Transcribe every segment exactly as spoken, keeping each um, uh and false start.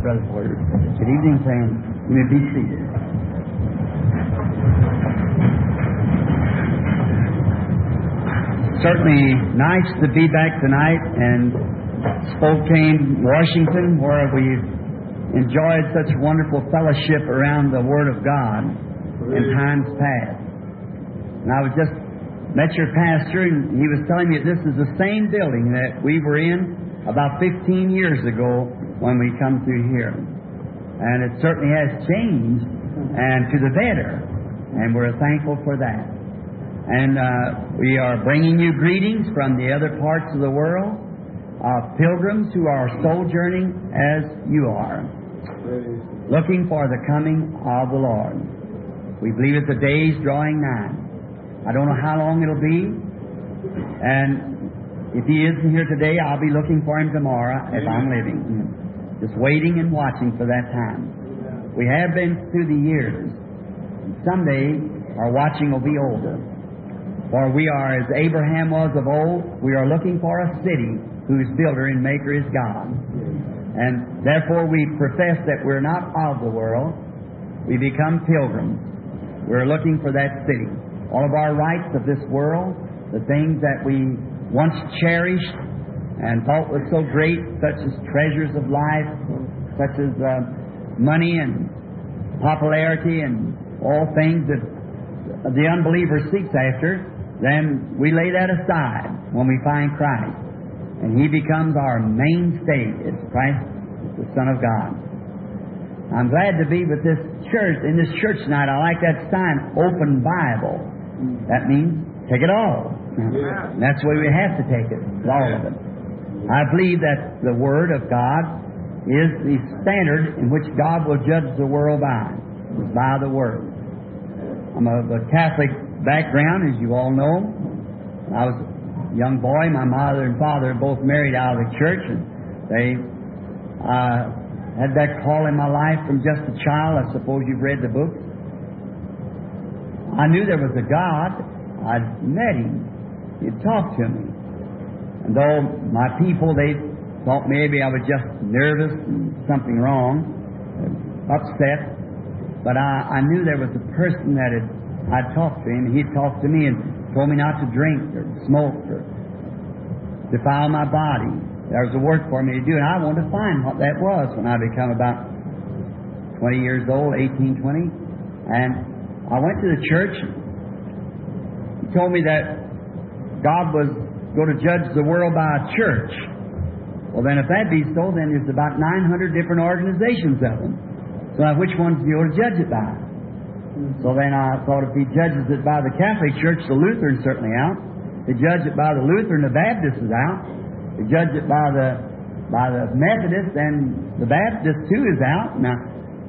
Brother Porter. Good evening, friends. You may be seated. Certainly nice to be back tonight in Spokane, Washington, where we've enjoyed such wonderful fellowship around the Word of God in times past. And I was just met your pastor, and he was telling me that this is the same building that we were in about fifteen years ago when we come through here. And it certainly has changed, and to the better. And we're thankful for that. And uh, we are bringing you greetings from the other parts of the world, of pilgrims who are sojourning as you are, looking for the coming of the Lord. We believe that the day is drawing nigh. I don't know how long it'll be, and if He isn't here today, I'll be looking for Him tomorrow if I'm living. Just waiting and watching for that time. We have been through the years. Someday our watching will be over. For we are as Abraham was of old. We are looking for a city whose builder and maker is God. And therefore we profess that we're not of the world. We become pilgrims. We're looking for that city. All of our rights of this world, the things that we once cherished and thought was so great, such as treasures of life, such as uh, money and popularity and all things that the unbeliever seeks after, then we lay that aside when we find Christ. And He becomes our mainstay. It's Christ, the Son of God. I'm glad to be with this church. In this church tonight, I like that sign, Open Bible. That means take it all. Yeah. That's the way we have to take it, all of it. I believe that the Word of God is the standard in which God will judge the world by, by the Word. I'm of a Catholic background, as you all know. When I was a young boy, my mother and father both married out of the church, and they uh, had that call in my life from just a child. I suppose you've read the books. I knew there was a God. I'd met Him. He'd talked to me. And though my people, they thought maybe I was just nervous and something wrong, upset, but I, I knew there was a person that had I'd talked to him, and he'd talked to me and told me not to drink or smoke or defile my body. There was a work for me to do, and I wanted to find what that was when I become about twenty years old, eighteen, twenty. And I went to the church. He told me that God was going to judge the world by a church. Well, then if that be so, then there's about nine hundred different organizations of them. So now which ones do you want to judge it by? So then I thought if He judges it by the Catholic Church, the Lutheran's certainly out. If He judges it by the Lutheran, the Baptist is out. If He judges it by the by the Methodist, then the Baptist too is out. Now,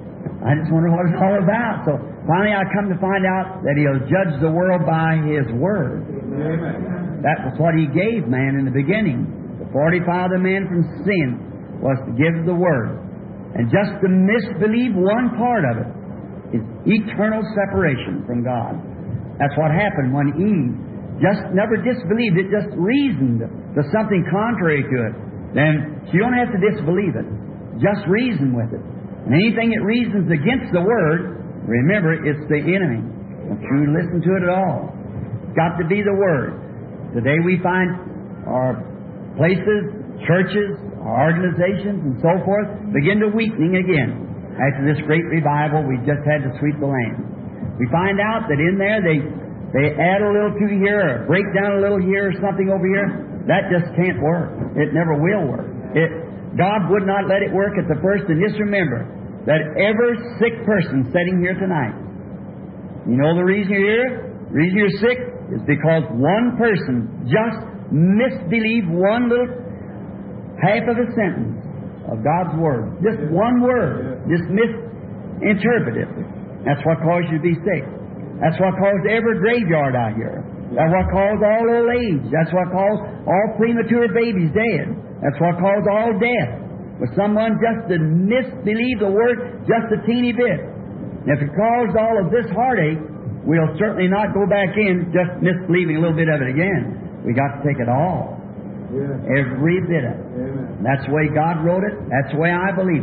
I just wonder what it's all about. So finally I come to find out that He'll judge the world by His Word. Amen. That was what He gave man in the beginning. The forty-five the men from sin was to give the Word. And just to misbelieve one part of it is eternal separation from God. That's what happened when Eve just never disbelieved it, just reasoned to something contrary to it. Then she don't have to disbelieve it. Just reason with it. And anything that reasons against the Word, remember, it's the enemy. Don't you listen to it at all. It's got to be the Word. Today we find our places, churches, our organizations, and so forth begin to weakening again. After this great revival we just had to sweep the land. We find out that in there they they add a little to here, or break down a little here, or something over here. That just can't work. It never will work. It, God would not let it work at the first. And just remember that every sick person sitting here tonight, you know the reason you're here? The reason you're sick is because one person just misbelieved one little half of a sentence of God's Word. Just one word. Just misinterpreted. That's what caused you to be sick. That's what caused every graveyard out here. That's what caused all old age. That's what caused all premature babies dead. That's what caused all death. For someone just to misbelieve the Word just a teeny bit. And if it caused all of this heartache, we'll certainly not go back in just misbelieving a little bit of it again. We got to take it all. Yeah. Every bit of it. Amen. That's the way God wrote it. That's the way I believe it.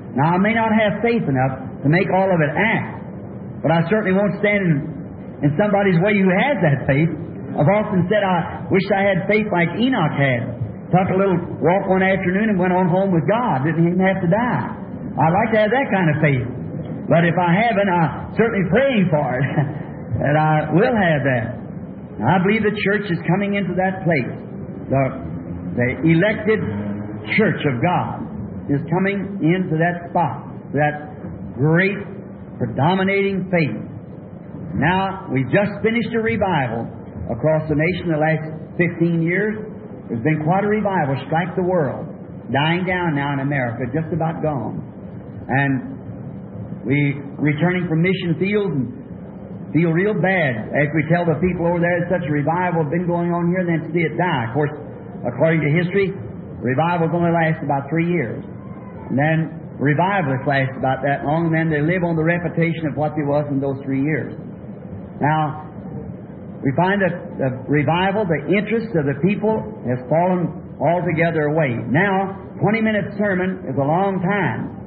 Now, I may not have faith enough to make all of it act, but I certainly won't stand in, in somebody's way who has that faith. I've often said I wish I had faith like Enoch had. Took a little walk one afternoon and went on home with God. Didn't even have to die. I'd like to have that kind of faith. But if I haven't, I'm certainly praying for it. And I will have that. I believe the church is coming into that place. The, the elected church of God is coming into that spot, that great predominating faith. Now, we've just finished a revival across the nation the last fifteen years. There's been quite a revival strike the world. Dying down now in America, just about gone. And we returning from mission fields and feel real bad as we tell the people over there that such a revival has been going on here and then see it die. Of course, according to history, revivals only last about three years. And then revivalists last about that long, and then they live on the reputation of what they was in those three years. Now, we find that the revival, the interest of the people has fallen altogether away. Now, twenty-minute sermon is a long time.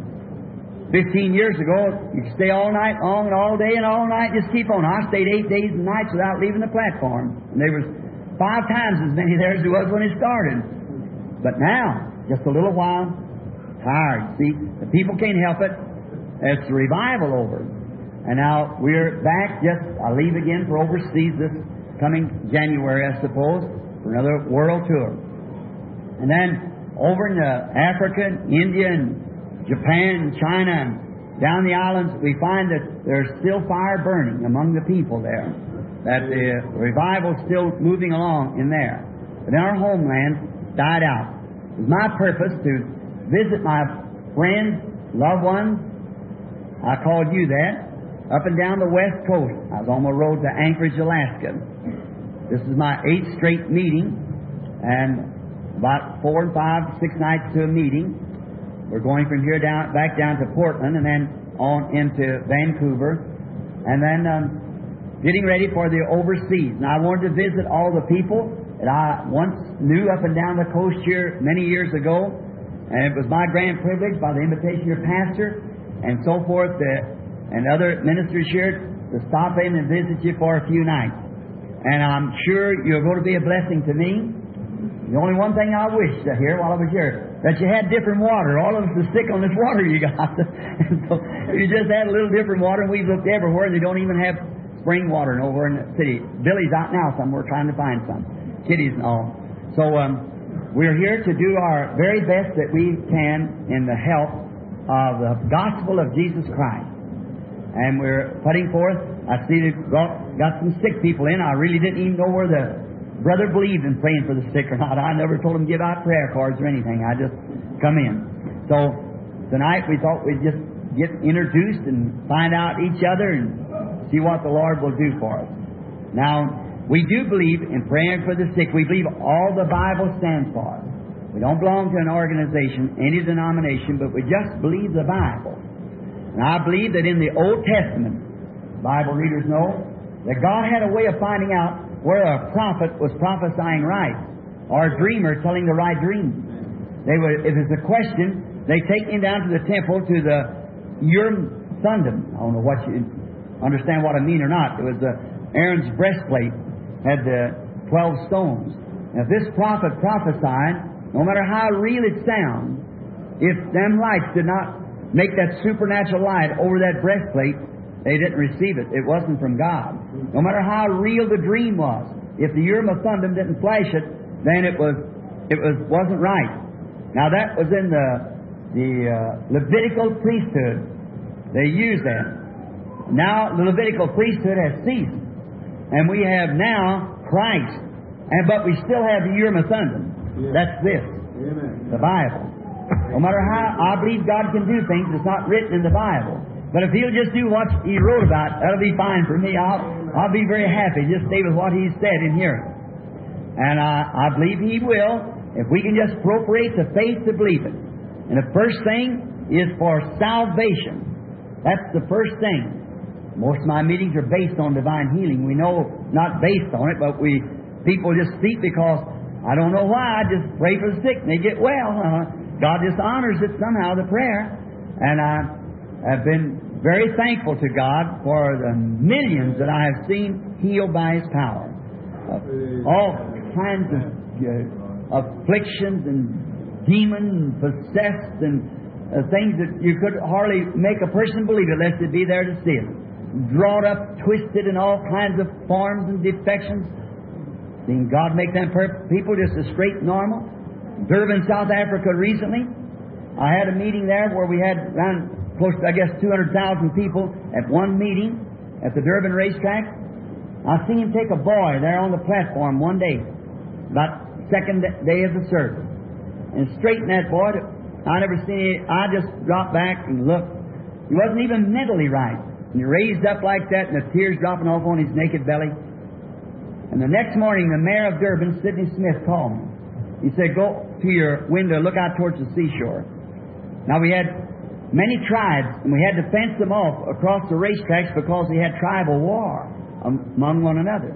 Fifteen years ago, you could stay all night long and all day and all night, just keep on. I stayed eight days and nights without leaving the platform. And there was five times as many there as there was when it started. But now, just a little while, tired. See, the people can't help it. It's the revival over. And now we're back, just, I'll leave again for overseas this coming January, I suppose, for another world tour. And then over in uh, Africa, India, and Japan, China, and down the islands, we find that there's still fire burning among the people there. That the revival's still moving along in there. But in our homeland, died out. It was my purpose to visit my friends, loved ones. I called you that. Up and down the west coast. I was on the road to Anchorage, Alaska. This is my eighth straight meeting, and about four and five, six nights to a meeting. We're going from here down, back down to Portland, and then on into Vancouver, and then um, getting ready for the overseas. And I wanted to visit all the people that I once knew up and down the coast here many years ago, and it was my grand privilege, by the invitation of your pastor and so forth, uh, and other ministers here, to stop in and visit you for a few nights. And I'm sure you're going to be a blessing to me. The only one thing I wished to hear while I was here, that you had different water. All of us are sick on this water you got. And so you just had a little different water, and we've looked everywhere, and they don't even have spring water over in the city. Billy's out now somewhere trying to find some. Kitties and all. So um, we're here to do our very best that we can in the help of the gospel of Jesus Christ. And we're putting forth, I see they've got, got some sick people in. I really didn't even know where the brother believed in praying for the sick or not. I never told him to give out prayer cards or anything. I just come in. So tonight we thought we'd just get introduced and find out each other and see what the Lord will do for us. Now, we do believe in praying for the sick. We believe all the Bible stands for. We don't belong to an organization, any denomination, but we just believe the Bible. And I believe that in the Old Testament, Bible readers know, that God had a way of finding out where a prophet was prophesying right, or a dreamer telling the right dream. They would, if it's a question, they take him down to the temple, to the Urim Thummim. I don't know what you understand what I mean or not. It was the Aaron's breastplate had the twelve stones. Now, if this prophet prophesied, no matter how real it sounds, if them lights did not make that supernatural light over that breastplate, they didn't receive it. It wasn't from God. No matter how real the dream was, if the Urim and Thummim didn't flash it, then it was it was wasn't right. Now that was in the the uh, Levitical priesthood. They used that. Now the Levitical priesthood has ceased, and we have now Christ, and but we still have the Urim and Thummim. Yeah. That's this, Amen. The Bible. No matter how I believe God can do things, it's not written in the Bible. But if He'll just do what He wrote about, that'll be fine for me. I'll I'll be very happy. Just stay with what He said in here. And I, I believe He will, if we can just appropriate the faith to believe it. And the first thing is for salvation. That's the first thing. Most of my meetings are based on divine healing. We know not based on it, but we people just speak because I don't know why. I just pray for the sick and they get well. Uh, God just honors it somehow, the prayer. And I have been very thankful to God for the millions that I have seen healed by His power. Uh, all kinds of uh, afflictions and demons and possessed and uh, things that you could hardly make a person believe it unless they'd be there to see it. Drawn up, twisted in all kinds of forms and defections. Seeing God make them per- people just as straight and normal. Durban, South Africa recently. I had a meeting there where we had around close to, I guess, two hundred thousand people at one meeting at the Durban racetrack. I seen him take a boy there on the platform one day, about second day of the service, and straighten that boy. To, I never seen it. I just dropped back and looked. He wasn't even mentally right. And he raised up like that, and the tears dropping off on his naked belly. And the next morning, the mayor of Durban, Sidney Smith, called me. He said, "Go to your window, look out towards the seashore." Now, we had many tribes, and we had to fence them off across the racetracks because we had tribal war among one another.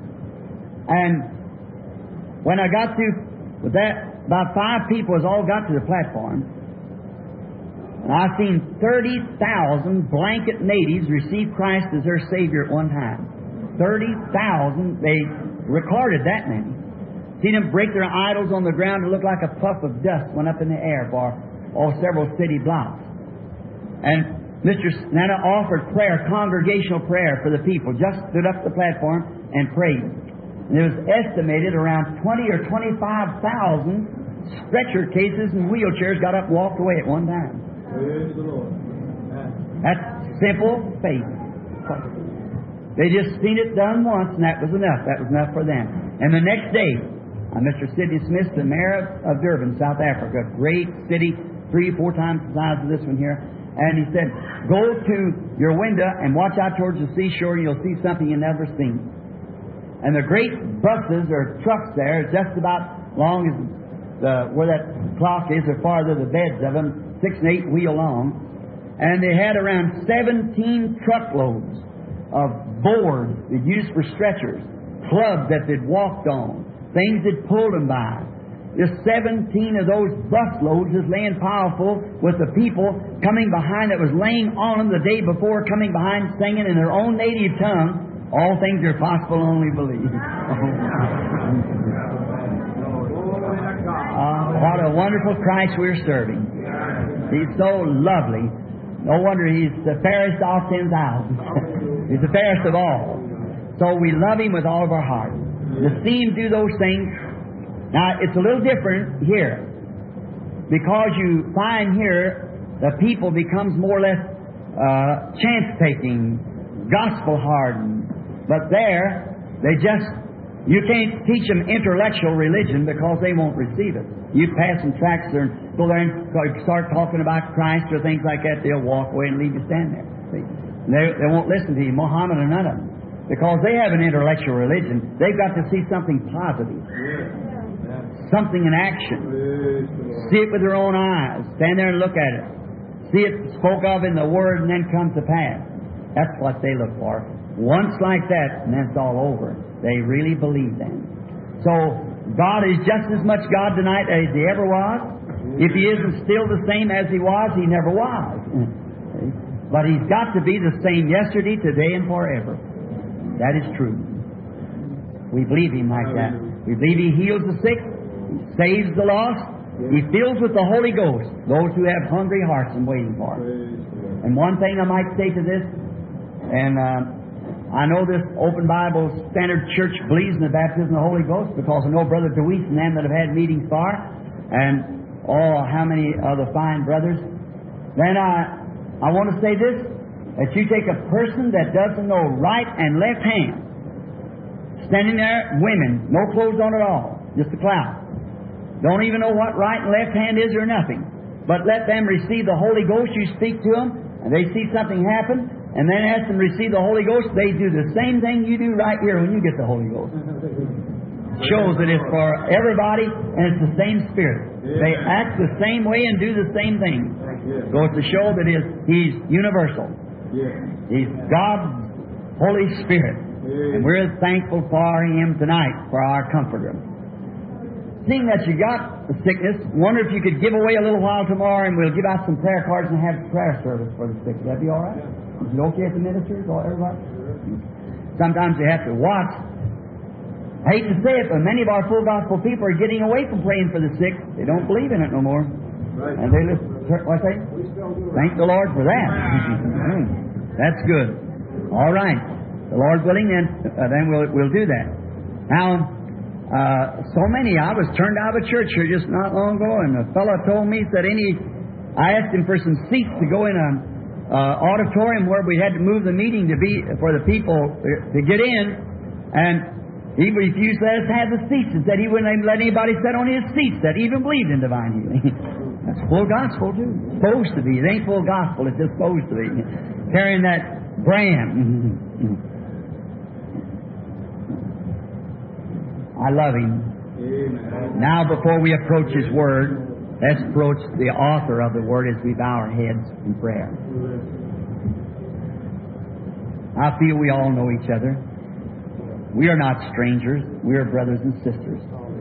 And when I got through with that, about five people has all got to the platform. And I've seen thirty thousand blanket natives receive Christ as their Savior at one time. thirty thousand, they recorded that many. Seen them break their idols on the ground and look like a puff of dust went up in the air for all several city blocks. And Mister Nana offered prayer, congregational prayer for the people, just stood up the platform and prayed. And it was estimated around twenty or twenty-five thousand stretcher cases and wheelchairs got up and walked away at one time. Praise the Lord. That's simple faith. They just seen it done once, and that was enough. That was enough for them. And the next day, uh, Mister Sidney Smith, the mayor of Durban, South Africa, great city, three or four times the size of this one here, and he said, "Go to your window and watch out towards the seashore, and you'll see something you've never seen." And the great buses or trucks there, just about long as the, where that clock is, or farther the beds of them, six and eight wheel long, and they had around seventeen truckloads of boards they'd used for stretchers, clubs that they'd walked on, things that pulled them by. Just seventeen of those bus loads is laying powerful with the people coming behind that was laying on them the day before, coming behind singing in their own native tongue, "All things are possible, only believe." uh, what a wonderful Christ we're serving. He's so lovely. No wonder He's the fairest of ten thousand. He's the fairest of all. So we love Him with all of our heart. To see Him do those things. Now, it's a little different here, because you find here the people becomes more or less uh, chance-taking, gospel-hardened. But there, they just, you can't teach them intellectual religion because they won't receive it. You pass some tracts there and go there and start talking about Christ or things like that, they'll walk away and leave you stand there. See? They, they won't listen to you, Muhammad or none of them, because they have an intellectual religion. They've got to see something positive. Something in action. See it with their own eyes. Stand there and look at it. See it spoke of in the Word and then come to pass. That's what they look for. Once like that, and then it's all over. They really believe then. So, God is just as much God tonight as He ever was. If He isn't still the same as He was, He never was. But He's got to be the same yesterday, today, and forever. That is true. We believe Him like that. We believe He heals the sick. He saves the lost. He fills with the Holy Ghost those who have hungry hearts and waiting for Him. And one thing I might say to this, and uh, I know this Open Bible Standard Church believes in the baptism of the Holy Ghost, because I know Brother DeWeese and them that have had meetings far, and oh, how many other fine brothers. Then I, I want to say this, that you take a person that doesn't know right and left hand, standing there, women, no clothes on at all, just a cloud. Don't even know what right and left hand is or nothing. But let them receive the Holy Ghost. You speak to them, and they see something happen, and then ask them to receive the Holy Ghost. They do the same thing you do right here when you get the Holy Ghost. Shows that it's for everybody, and it's the same Spirit. They act the same way and do the same thing. Goes to show that is He's universal. He's God's Holy Spirit. And we're thankful for Him tonight, for our Comforter. seeing that you got the sickness, wonder if you could give away a little while tomorrow, and we'll give out some prayer cards and have prayer service for the sick. That'd be all right? Is it okay if the ministers or everybody? Sometimes you have to watch. I hate to say it, but many of our full gospel people are getting away from praying for the sick. They don't believe in it no more. Right. And they listen. What's that? Thank the Lord for that. That's good. All right. The Lord willing, then uh, then we'll we'll do that. Now, uh, so many. I was turned out of a church here just not long ago, and a fellow told me that any. I asked him for some seats to go in a uh, auditorium where we had to move the meeting to be for the people to get in, and he refused to let us have the seats and said he wouldn't even let anybody sit on his seats that even believed in divine healing. That's full gospel, too. It's supposed to be. It ain't full gospel. It's just supposed to be. Carrying that brand. I love Him. Amen. Now, before we approach His Word, let's approach the author of the Word as we bow our heads in prayer. I feel we all know each other. We are not strangers. We are brothers and sisters.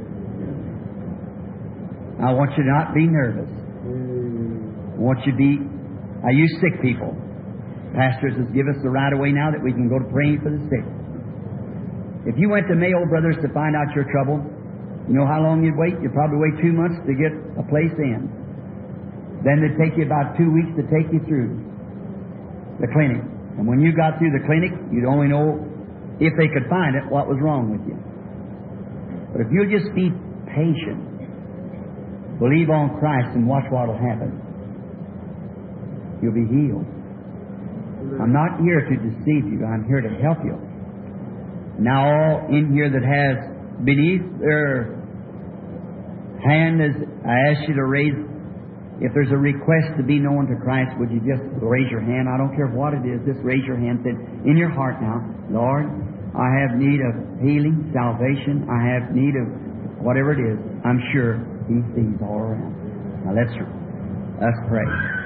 I want you to not be nervous. I want you to be... Are you sick people? Pastors has given us the right of way now that we can go to praying for the sick. If you went to Mayo Brothers to find out your trouble, you know how long you'd wait? You'd probably wait two months to get a place in. Then it'd take you about two weeks to take you through the clinic. And when you got through the clinic, you'd only know, if they could find it, what was wrong with you. But if you'll just be patient, believe on Christ and watch what will happen, you'll be healed. I'm not here to deceive you. I'm here to help you. Now all in here that has beneath their hand, as I ask you to raise, if there's a request to be known to Christ, would you just raise your hand? I don't care what it is. Just raise your hand. Say, in your heart now, Lord, I have need of healing, salvation. I have need of whatever it is. I'm sure He sees all around. Now let's, let's pray.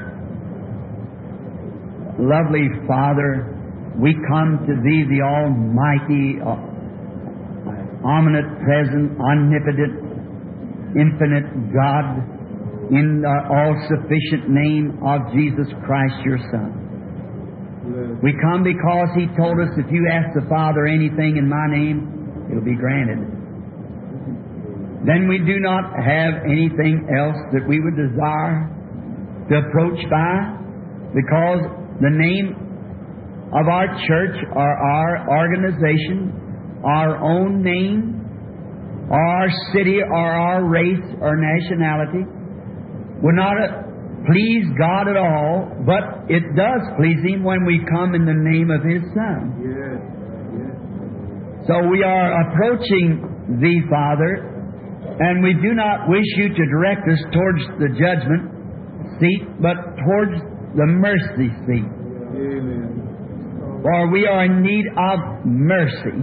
Lovely Father, we come to Thee, the Almighty, uh, omnipresent, omnipotent, infinite God, in the all-sufficient name of Jesus Christ, Your Son. We come because He told us, if you ask the Father anything in My name, it'll be granted. Then we do not have anything else that we would desire to approach by, because the name of our church or our organization, our own name, or our city or our race or nationality would not please God at all, but it does please Him when we come in the name of His Son. Yes. Yes. So we are approaching Thee, Father, and we do not wish You to direct us towards the judgment seat, but towards the mercy seat. Amen. For we are in need of mercy.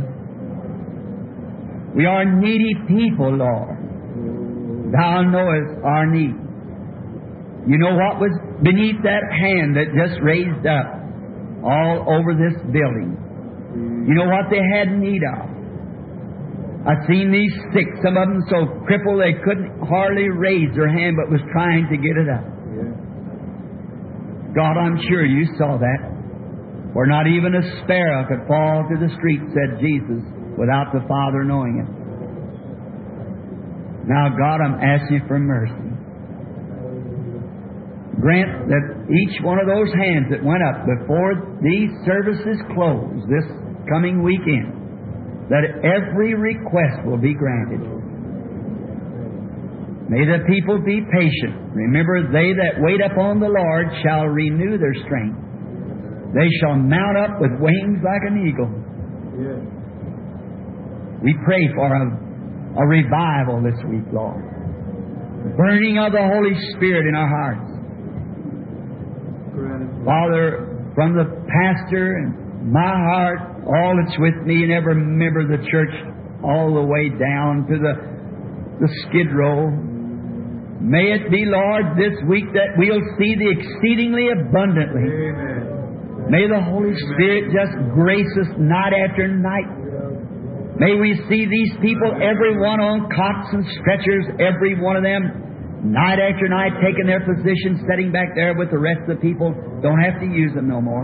We are needy people, Lord. Thou knowest our need. You know what was beneath that hand that just raised up all over this building. You know what they had need of. I've seen these sick, some of them so crippled they couldn't hardly raise their hand, but was trying to get it up. God, I'm sure You saw that. For not even a sparrow could fall to the street, said Jesus, without the Father knowing it. Now, God, I'm asking for mercy. Grant that each one of those hands that went up before these services close this coming weekend, that every request will be granted. May the people be patient. Remember, they that wait upon the Lord shall renew their strength. They shall mount up with wings like an eagle. Yes. We pray for a, a revival this week, Lord. Burning of the Holy Spirit in our hearts. Father, from the pastor and my heart, all that's with me and every member of the church, all the way down to the, the skid row, may it be, Lord, this week that we'll see the exceedingly abundantly. Amen. May the Holy Spirit just grace us night after night May we see these people, every one on cots and stretchers, every one of them, night after night, taking their position, sitting back there with the rest of the people. Don't have to use them no more.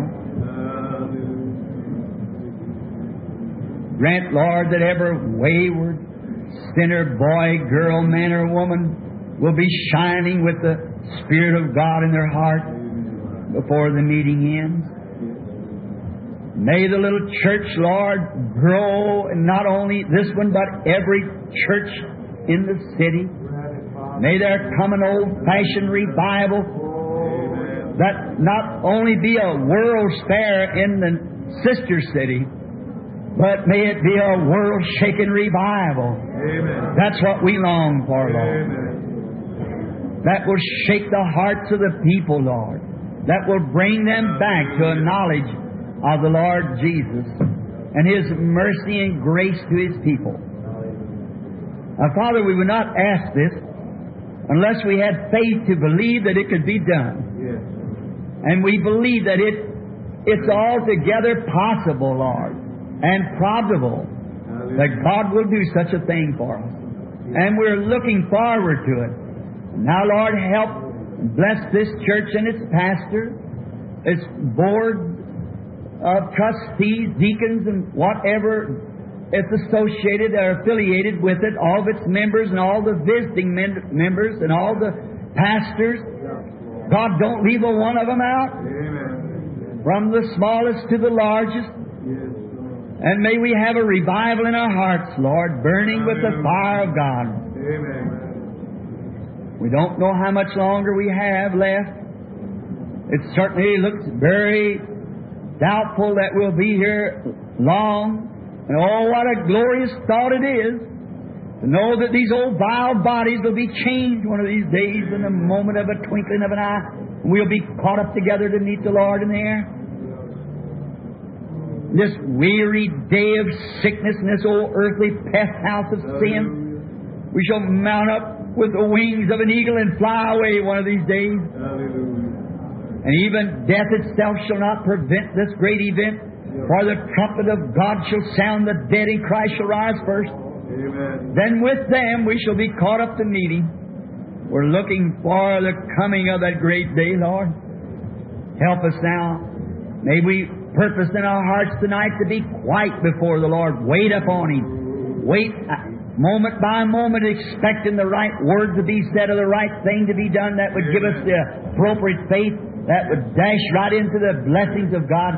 Grant, Lord, that every wayward sinner, boy, girl, man, or woman will be shining with the Spirit of God in their heart before the meeting ends. May the little church, Lord, grow, and not only this one, but every church in the city. May there come an old-fashioned revival that not only be a world's fair in the sister city, but may it be a world-shaking revival. Amen. That's what we long for, Lord. Amen. That will shake the hearts of the people, Lord. That will bring them back to a knowledge of the Lord Jesus and His mercy and grace to His people. Now, Father, we would not ask this unless we had faith to believe that it could be done. Yes. And we believe that it it's altogether possible, Lord, and probable that God will do such a thing for us. And we're looking forward to it. Now, Lord, help and bless this church and its pastor, its board of trustees, deacons, and whatever is associated or affiliated with it, all of its members and all the visiting men- members and all the pastors. God, don't leave a one of them out. Amen. From the smallest to the largest. Yes. And may we have a revival in our hearts, Lord, burning with the fire of God. Amen. We don't know how much longer we have left. It certainly looks very doubtful that we'll be here long. And oh, what a glorious thought it is to know that these old vile bodies will be changed one of these days in the moment of a twinkling of an eye. And we'll be caught up together to meet the Lord in the air. This weary day of sickness in this old earthly pest house of sin, we shall mount up with the wings of an eagle and fly away one of these days. Hallelujah. And even death itself shall not prevent this great event, for the trumpet of God shall sound, the dead in Christ shall rise first. Amen. Then with them we shall be caught up to meet Him. We're looking for the coming of that great day, Lord. Help us now. May we purpose in our hearts tonight to be quiet before the Lord. Wait upon Him. Wait moment by moment, expecting the right word to be said or the right thing to be done that would give us the appropriate faith that would dash right into the blessings of God.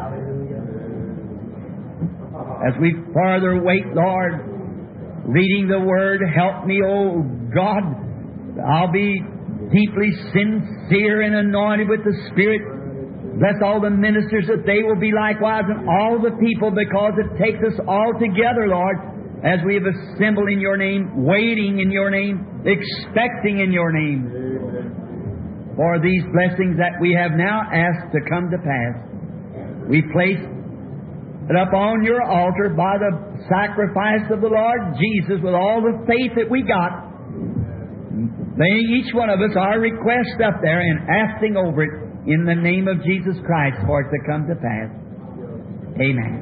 As we further wait, Lord, reading the Word, help me, oh God. I'll be deeply sincere and anointed with the Spirit. Bless all the ministers that they will be likewise, and all the people, because it takes us all together, Lord, as we have assembled in Your name, waiting in Your name, expecting in Your name, Amen. for these blessings that we have now asked to come to pass. We place it up on Your altar by the sacrifice of the Lord Jesus with all the faith that we got, laying each one of us our request up there and asking over it in the name of Jesus Christ for it to come to pass. Amen.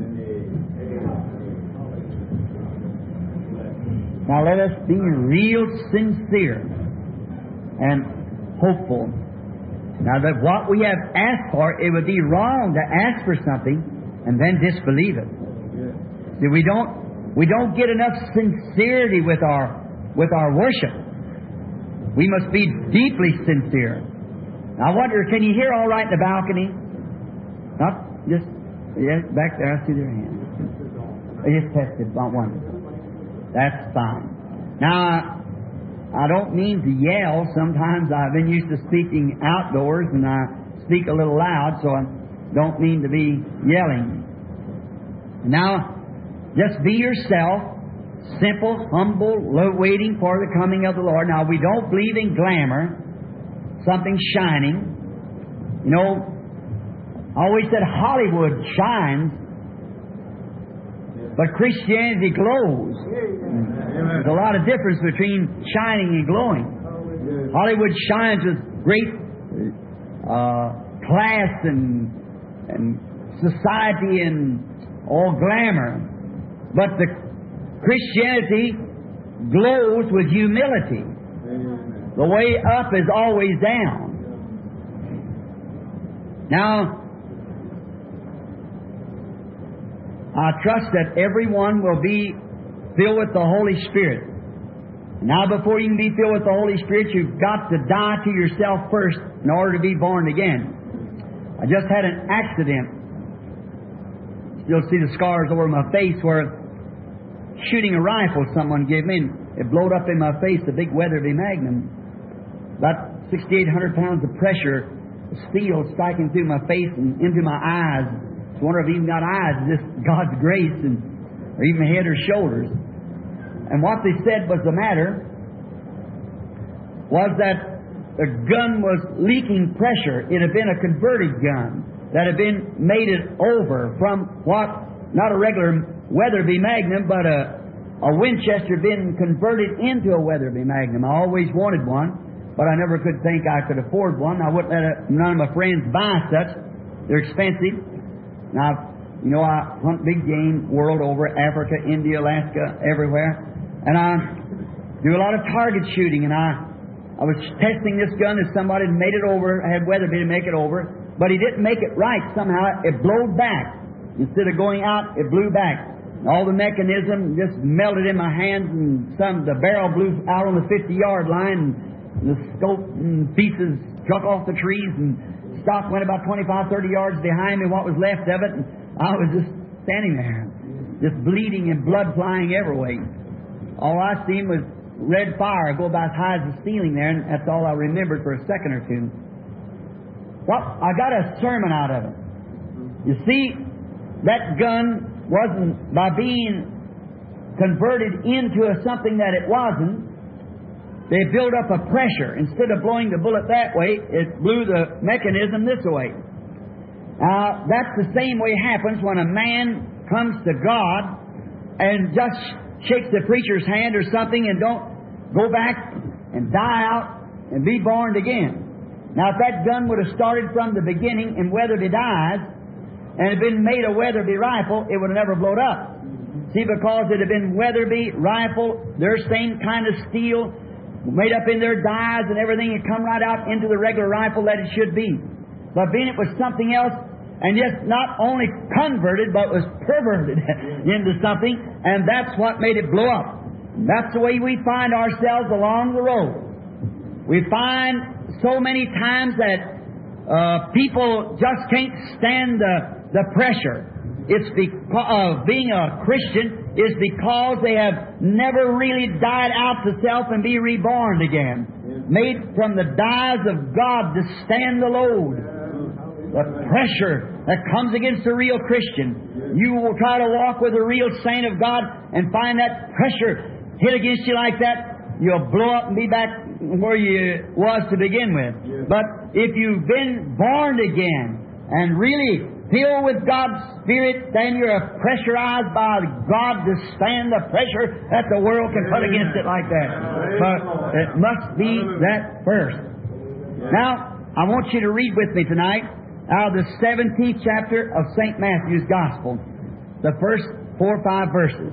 Now let us be real sincere and hopeful. Now that what we have asked for, it would be wrong to ask for something and then disbelieve it. See, we don't we don't get enough sincerity with our with our worship. We must be deeply sincere. Now, I wonder, can you hear all right in the balcony? Not just, yes, back there, I see their hands. I just tested, not one. That's fine. Now, I don't mean to yell. Sometimes I've been used to speaking outdoors and I speak a little loud, so I don't mean to be yelling. Now, just be yourself, simple, humble, waiting for the coming of the Lord. Now, we don't believe in glamour, something shining. You know, I always said Hollywood shines, but Christianity glows. There's a lot of difference between shining and glowing. Hollywood shines with great uh, class and and society and all glamour, but the Christianity glows with humility. Amen. The way up is always down. Now, I trust that everyone will be filled with the Holy Spirit. Now, before you can be filled with the Holy Spirit, you've got to die to yourself first in order to be born again. I just had an accident. You'll see the scars over my face where shooting a rifle someone gave me, and it blowed up in my face, a big Weatherby Magnum. About sixty-eight hundred pounds of pressure, steel striking through my face and into my eyes. I wonder if I even got eyes, just God's grace, and or even head or shoulders. And what they said was the matter was that the gun was leaking pressure. It had been a converted gun that had been made it over from what, not a regular Weatherby Magnum, but a, a Winchester been converted into a Weatherby Magnum. I always wanted one, but I never could think I could afford one. I wouldn't let a, none of my friends buy such. They're expensive. Now, you know, I hunt big game world over, Africa, India, Alaska, everywhere. And I do a lot of target shooting, and I I was testing this gun as somebody had made it over, had Weatherby to make it over, but he didn't make it right somehow. It blowed back. Instead of going out, it blew back. All the mechanism just melted in my hands, and some the barrel blew out on the fifty-yard line, and the scope and pieces struck off the trees, and stock went about twenty-five, thirty yards behind me, what was left of it, and I was just standing there, just bleeding and blood flying every way. All I seen was red fire go about as high as the ceiling there, and that's all I remembered for a second or two. Well, I got a sermon out of it. You see, that gun wasn't, by being converted into a something that it wasn't, they built up a pressure. Instead of blowing the bullet that way, it blew the mechanism this way. Now, uh, that's the same way it happens when a man comes to God and just shakes the preacher's hand or something and don't go back and die out and be born again. Now, if that gun would have started from the beginning in Weatherby dies and had been made a Weatherby rifle, it would have never blown up. See, because it had been Weatherby rifle, their same kind of steel, made up in their dies and everything, it come right out into the regular rifle that it should be. But being it was something else, and yet not only converted, but was perverted into something, and that's what made it blow up. That's the way we find ourselves along the road. We find so many times that uh, people just can't stand the, the pressure. It's because of being a Christian is because they have never really died out to self and be reborn again. Made from the dies of God to stand the load. The pressure that comes against a real Christian. You will try to walk with a real saint of God and find that pressure hit against you like that, you'll blow up and be back where you was to begin with. Yes. But if you've been born again and really filled with God's Spirit, then you're pressurized by God to stand the pressure that the world can put against it like that. But it must be that first. Now, I want you to read with me tonight out of the seventeenth chapter of Saint Matthew's Gospel, the first four or five verses,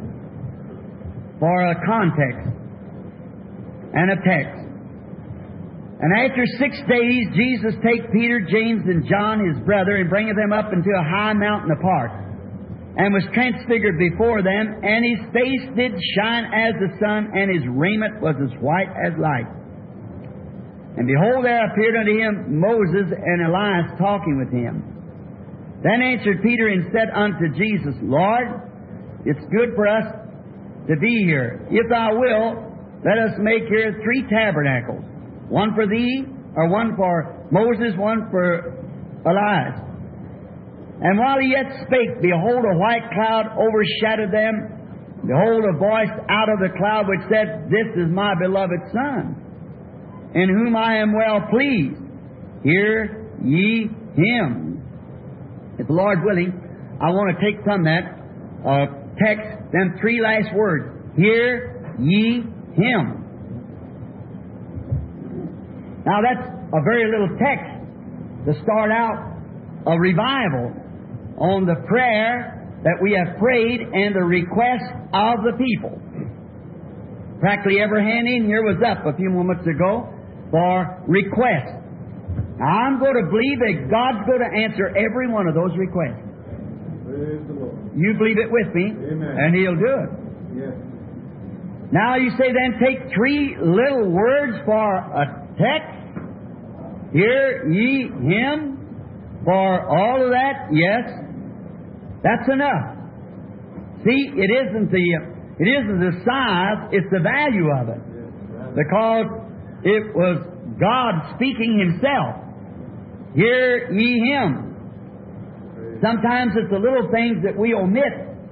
for a context and a text. And after six days, Jesus take Peter, James, and John, his brother, and bringeth them up into a high mountain apart, and was transfigured before them, and his face did shine as the sun, and his raiment was as white as light. And behold, there appeared unto him Moses and Elias talking with him. Then answered Peter and said unto Jesus, Lord, it's good for us to be here. If thou wilt, let us make here three tabernacles, one for thee, or one for Moses, one for Elias. And while he yet spake, behold, a white cloud overshadowed them. Behold, a voice out of the cloud which said, This is my beloved Son, in whom I am well pleased. Hear ye him. If the Lord willing, I want to take from that uh, text them three last words. Hear ye him. Now that's a very little text to start out a revival on the prayer that we have prayed and the request of the people. Practically every hand in here was up a few moments ago for requests. Now, I'm going to believe that God's going to answer every one of those requests. Praise the Lord. You believe it with me, Amen. and He'll do it. Yes. Now you say then take three little words for a text. Hear ye Him for all of that. Yes, that's enough. See, it isn't the it isn't the size; it's the value of it, because it was God speaking Himself. Hear ye Him. Sometimes it's the little things that we omit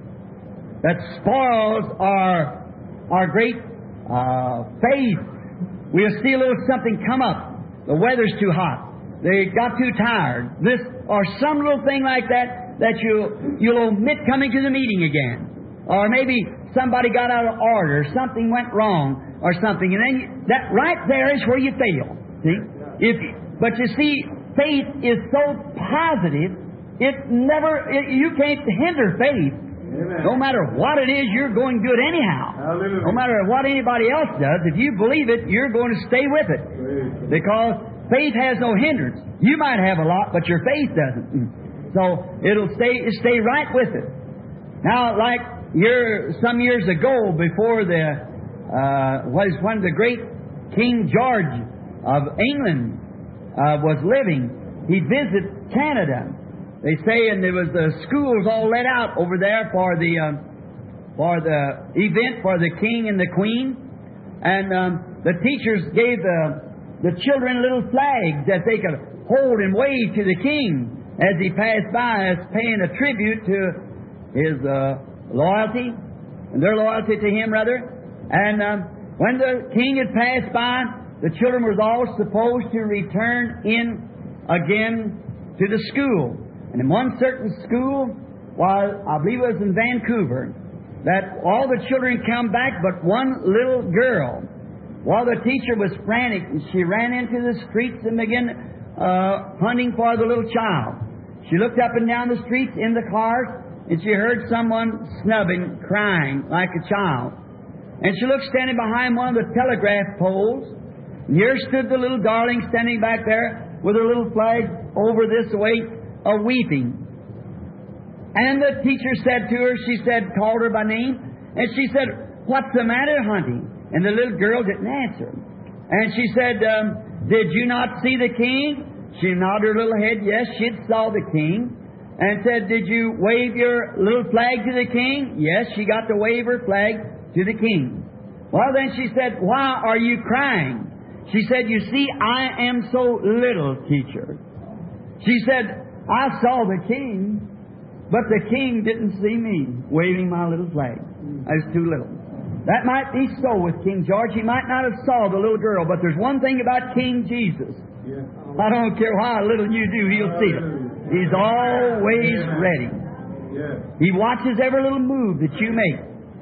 that spoils our our great uh, faith. We'll see a little something come up. The weather's too hot. They got too tired. This or some little thing like that that you you'll omit coming to the meeting again. Or maybe somebody got out of order, something went wrong, or something, and then you, that right there is where you fail. See, if but you see, faith is so positive. It never it, you can't hinder faith. Amen. No matter what it is, you're going good anyhow. Hallelujah. No matter what anybody else does, if you believe it, you're going to stay with it. Praise Because faith has no hindrance. You might have a lot, but your faith doesn't. So it'll stay stay right with it. Now, like year, some years ago, before the uh, was when the great King George of England uh, was living, he visited Canada. They say, and there was the schools all let out over there for the um, for the event for the king and the queen, and um, the teachers gave the the children little flags that they could hold and wave to the king as he passed by, as paying a tribute to his uh, loyalty and their loyalty to him, rather. And um, when the king had passed by, the children were all supposed to return in again to the school. And in one certain school, while I believe it was in Vancouver, that all the children come back but one little girl. While the teacher was frantic, and she ran into the streets and began uh, hunting for the little child. She looked up and down the streets in the cars, and she heard someone snubbing, crying like a child. And she looked standing behind one of the telegraph poles, and here stood the little darling standing back there with her little flag over this way, a weeping. And the teacher said to her, she said, called her by name, and she said, "What's the matter, honey?" And the little girl didn't answer. And she said, um, "Did you not see the king?" She nodded her little head, yes, she'd saw the king. And said, "Did you wave your little flag to the king?" Yes, she got to wave her flag to the king. Well, then she said, "Why are you crying?" She said, "You see, I am so little, teacher." She said, "I saw the king, but the king didn't see me waving my little flag. I was too little." That might be so with King George. He might not have saw the little girl, but there's one thing about King Jesus. Yes. I don't care how little you do, He'll see it. He's always ready. Yes. He watches every little move that you make.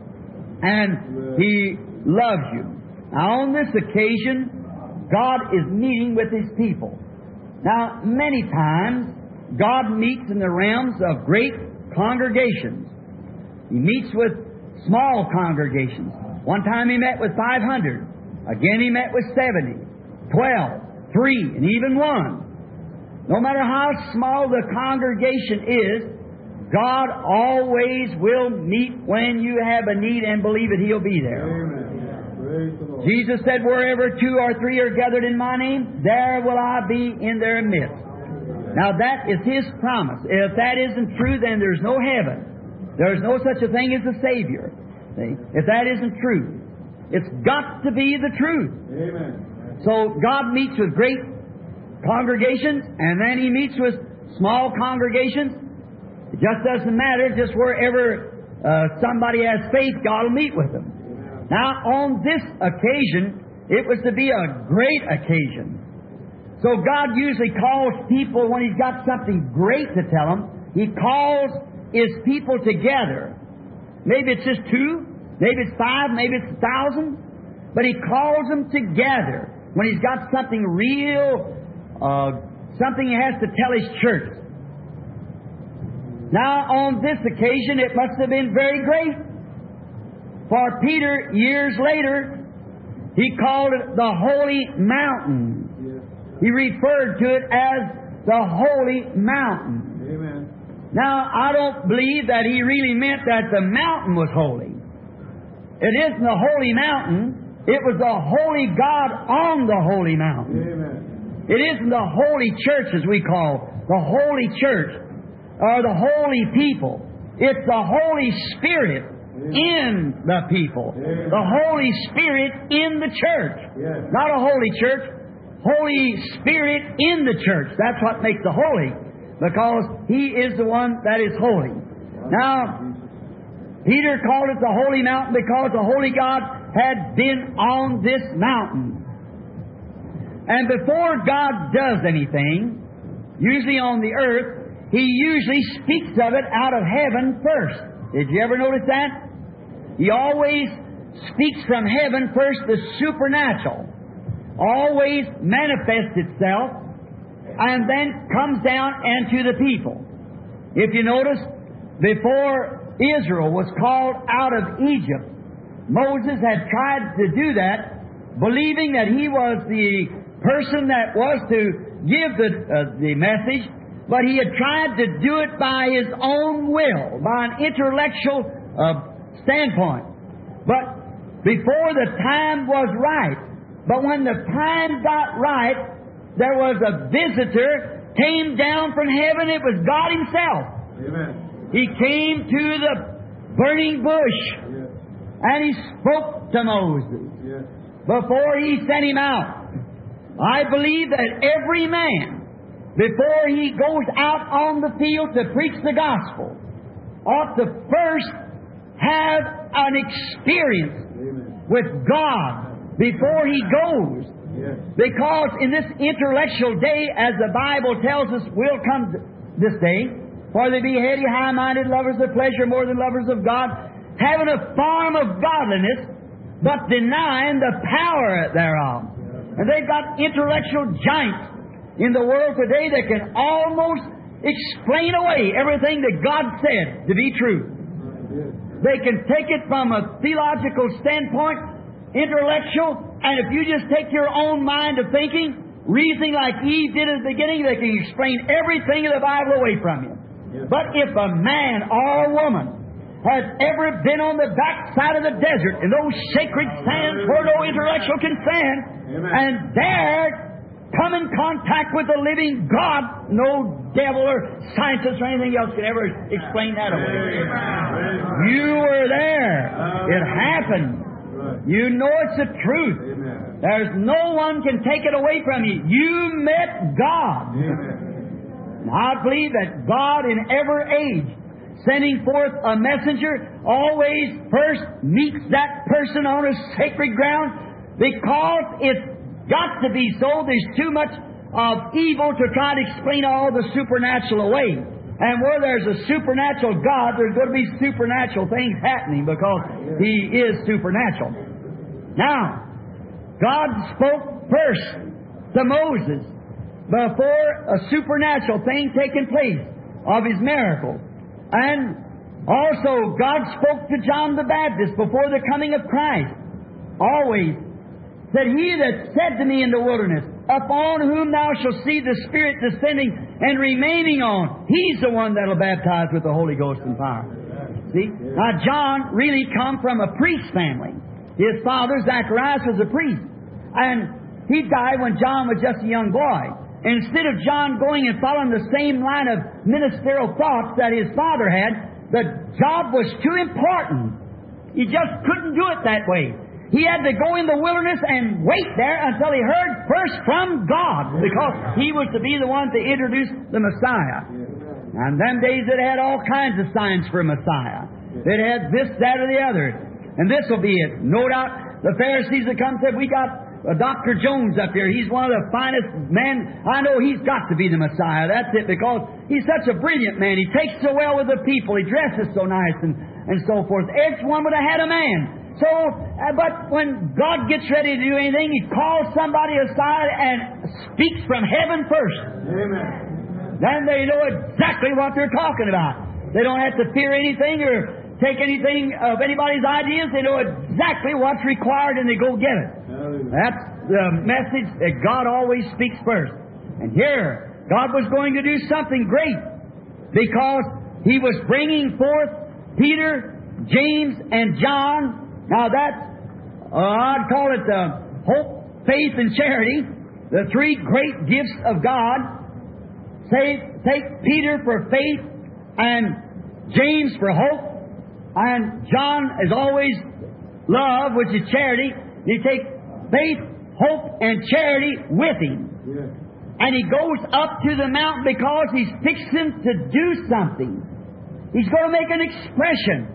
And He loves you. Now, on this occasion, God is meeting with His people. Now, many times, God meets in the realms of great congregations. He meets with small congregations. One time He met with five hundred. Again He met with seventy, twelve, three, and even one. No matter how small the congregation is, God always will meet when you have a need and believe it, He'll be there. Amen. Praise the Lord. Jesus said, "Wherever two or three are gathered in My name, there will I be in their midst." Now that is His promise. If that isn't true, then there's no heaven. There's no such a thing as a Savior. See? If that isn't true, it's got to be the truth. Amen. So God meets with great congregations, and then He meets with small congregations. It just doesn't matter. Just wherever uh, somebody has faith, God will meet with them. Now, on this occasion, it was to be a great occasion. So God usually calls people when He's got something great to tell them. He calls His people together. Maybe it's just two, maybe it's five, maybe it's a thousand, but He calls them together when He's got something real, uh, something He has to tell His church. Now, on this occasion, it must have been very great. For Peter, years later, he called it the Holy Mountain. Yes. He referred to it as the Holy Mountain. Amen. Now, I don't believe that he really meant that the mountain was holy. It isn't the Holy Mountain. It was the Holy God on the Holy Mountain. Amen. It isn't the Holy Church, as we call the Holy Church, or the Holy People. It's the Holy Spirit in the people. Amen. The Holy Spirit in the church. Yes. Not a holy church. Holy Spirit in the church. That's what makes the holy. Because He is the one that is holy. Now, Peter called it the Holy Mountain because the Holy God had been on this mountain. And before God does anything, usually on the earth, He usually speaks of it out of heaven first. Did you ever notice that? He always speaks from heaven first, the supernatural. Always manifests itself and then comes down into the people. If you notice, before Israel was called out of Egypt, Moses had tried to do that, believing that he was the person that was to give the, uh, the message, but he had tried to do it by his own will, by an intellectual uh, standpoint. But before the time was right, but when the time got right, there was a visitor came down from heaven. It was God Himself. Amen. He came to the burning bush, Yes. and He spoke to Moses Yes. before He sent him out. I believe that every man, before he goes out on the field to preach the gospel, ought to first have an experience Amen. with God before he goes. Yes. Because in this intellectual day, as the Bible tells us will come this day, for they be heady, high-minded, lovers of pleasure more than lovers of God, having a form of godliness, but denying the power thereof. And they've got intellectual giants in the world today that can almost explain away everything that God said to be true. Yes. They can take it from a theological standpoint, intellectual, and if you just take your own mind of thinking, reasoning like Eve did at the beginning, they can explain everything in the Bible away from you. Yes. But if a man or a woman has ever been on the backside of the desert in those sacred sands where no intellectual can stand, Amen. and there come in contact with the living God, no devil or scientist or anything else can ever explain that away. Amen. You were there. It happened. Right. You know it's the truth. Amen. There's no one can take it away from you. You met God. Amen. And I believe that God in every age, sending forth a messenger, always first meets that person on a sacred ground, because it's got to be so. There's too much of evil to try to explain all the supernatural away. And where there's a supernatural God, there's going to be supernatural things happening because He is supernatural. Now, God spoke first to Moses before a supernatural thing taking place of His miracle. And also, God spoke to John the Baptist before the coming of Christ. Always said, He that said to me in the wilderness, upon whom thou shalt see the Spirit descending and remaining on, He's the one that'll baptize with the Holy Ghost and fire. See? Now, John really come from a priest family. His father, Zacharias, was a priest. And he died when John was just a young boy. And instead of John going and following the same line of ministerial thoughts that his father had, the job was too important. He just couldn't do it that way. He had to go in the wilderness and wait there until he heard first from God, because he was to be the one to introduce the Messiah. And them days it had all kinds of signs for Messiah. It had this, that, or the other. And this will be it. No doubt the Pharisees that come said, we got Uh, Doctor Jones up here. He's one of the finest men. I know he's got to be the Messiah. That's it, because he's such a brilliant man. He takes so well with the people. He dresses so nice and, and so forth. Each one would have had a man. So, uh, but when God gets ready to do anything, He calls somebody aside and speaks from heaven first. Amen. Then they know exactly what they're talking about. They don't have to fear anything or take anything of anybody's ideas. They know exactly what's required and they go get it. Hallelujah. That's the message that God always speaks first. And here, God was going to do something great because He was bringing forth Peter, James, and John. Now that's, uh, I'd call it the hope, faith, and charity, the three great gifts of God. Say, take Peter for faith, and James for hope, and John is always love, which is charity. You take faith, hope, and charity with him. Yes. And he goes up to the mountain because he's fixing to do something. He's going to make an expression.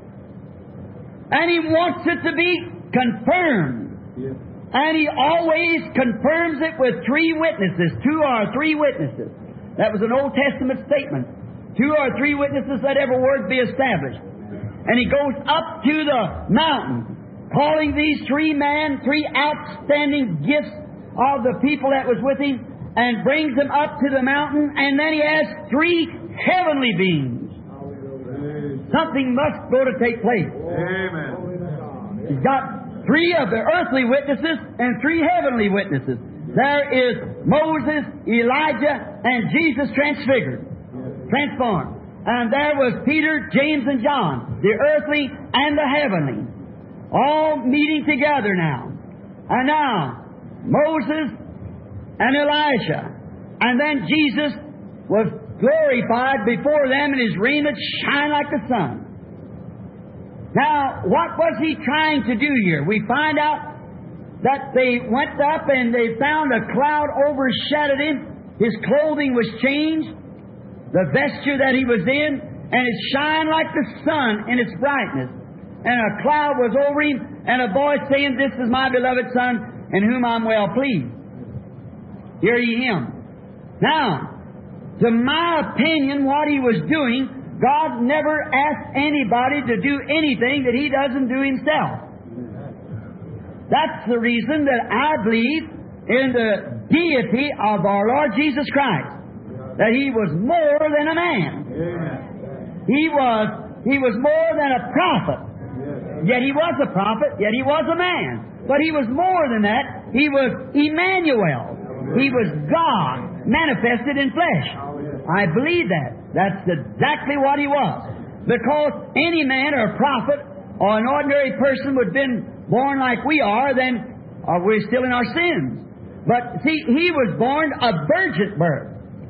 And he wants it to be confirmed. Yes. And he always confirms it with three witnesses. Two or three witnesses. That was an Old Testament statement. Two or three witnesses, let every word be established. And he goes up to the mountain, calling these three men, three outstanding gifts of the people that was with him, and brings them up to the mountain, and then he has three heavenly beings. Something must go to take place. Amen. He's got three of the earthly witnesses and three heavenly witnesses. There is Moses, Elijah, and Jesus transfigured, transformed. And there was Peter, James, and John, the earthly and the heavenly, all meeting together now. And now, Moses and Elijah, and then Jesus was glorified before them, and His raiment shined like the sun. Now, what was He trying to do here? We find out that they went up and they found a cloud overshadowed Him. His clothing was changed, the vesture that He was in, and it shined like the sun in its brightness. And a cloud was over Him, and a voice saying, "This is my beloved Son, in whom I'm well pleased. Hear ye Him." Now, to my opinion, what He was doing, God never asked anybody to do anything that He doesn't do Himself. That's the reason that I believe in the deity of our Lord Jesus Christ. That He was more than a man. Amen. He was, He was more than a prophet. Yes. Yet He was a prophet, yet He was a man. But He was more than that. He was Emmanuel. He was God manifested in flesh. I believe that. That's exactly what He was. Because any man or a prophet or an ordinary person would have been born like we are, then uh, we're still in our sins. But see, He was born a virgin birth.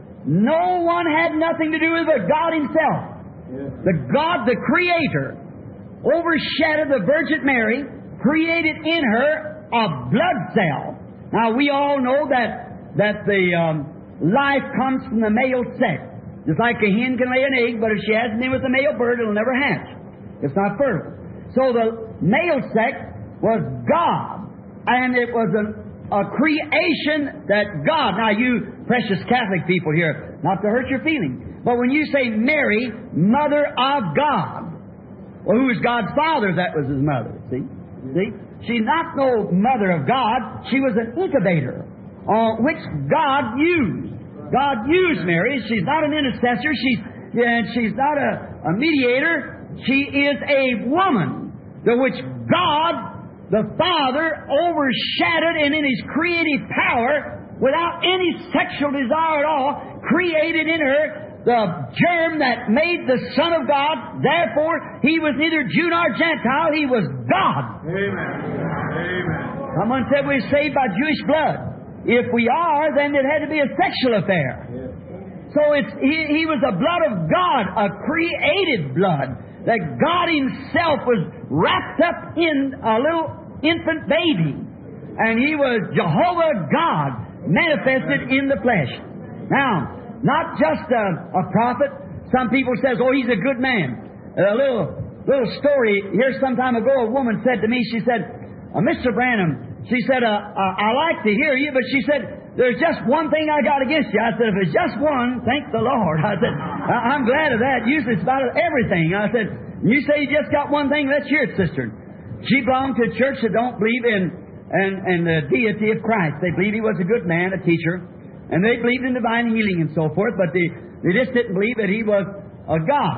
No one had nothing to do with it but God Himself. Yes. The God, the Creator, overshadowed the Virgin Mary, created in her a blood cell. Now, we all know that, that the um, life comes from the male sex. Just like a hen can lay an egg, but if she hasn't been with the male bird, it'll never hatch. It's not fertile. So the male sex was God, and it was a, a creation that God... Now, you precious Catholic people here, not to hurt your feelings, but when you say Mary, Mother of God, well, who is God's Father? That was His mother, see? See? She's not no Mother of God. She was an incubator, uh, which God used. God used Mary. She's not an intercessor. She's, and she's not a, a mediator. She is a woman, the which God, the Father, overshadowed, and in His creative power, without any sexual desire at all, created in her the germ that made the Son of God. Therefore, He was neither Jew nor Gentile. He was God. Amen. Amen. Someone said we're saved by Jewish blood. If we are, then it had to be a sexual affair. Yes. So it's, he, he was the blood of God, a created blood, that God Himself was wrapped up in a little infant baby. And He was Jehovah God, manifested in the flesh. Now, not just a, a prophet. Some people says, "Oh, he's a good man." A little little story here some time ago. A woman said to me, she said, uh, "Mister Branham," she said, uh, uh, "I like to hear you, but," she said, "there's just one thing I got against you." I said, "If it's just one, thank the Lord." I said, I- "I'm glad of that. Usually it's about everything." I said, "You say you just got one thing? Let's hear it, sister." She belonged to a church that don't believe in, in, in the deity of Christ. They believe He was a good man, a teacher. And they believed in divine healing and so forth, but they, they just didn't believe that He was a God.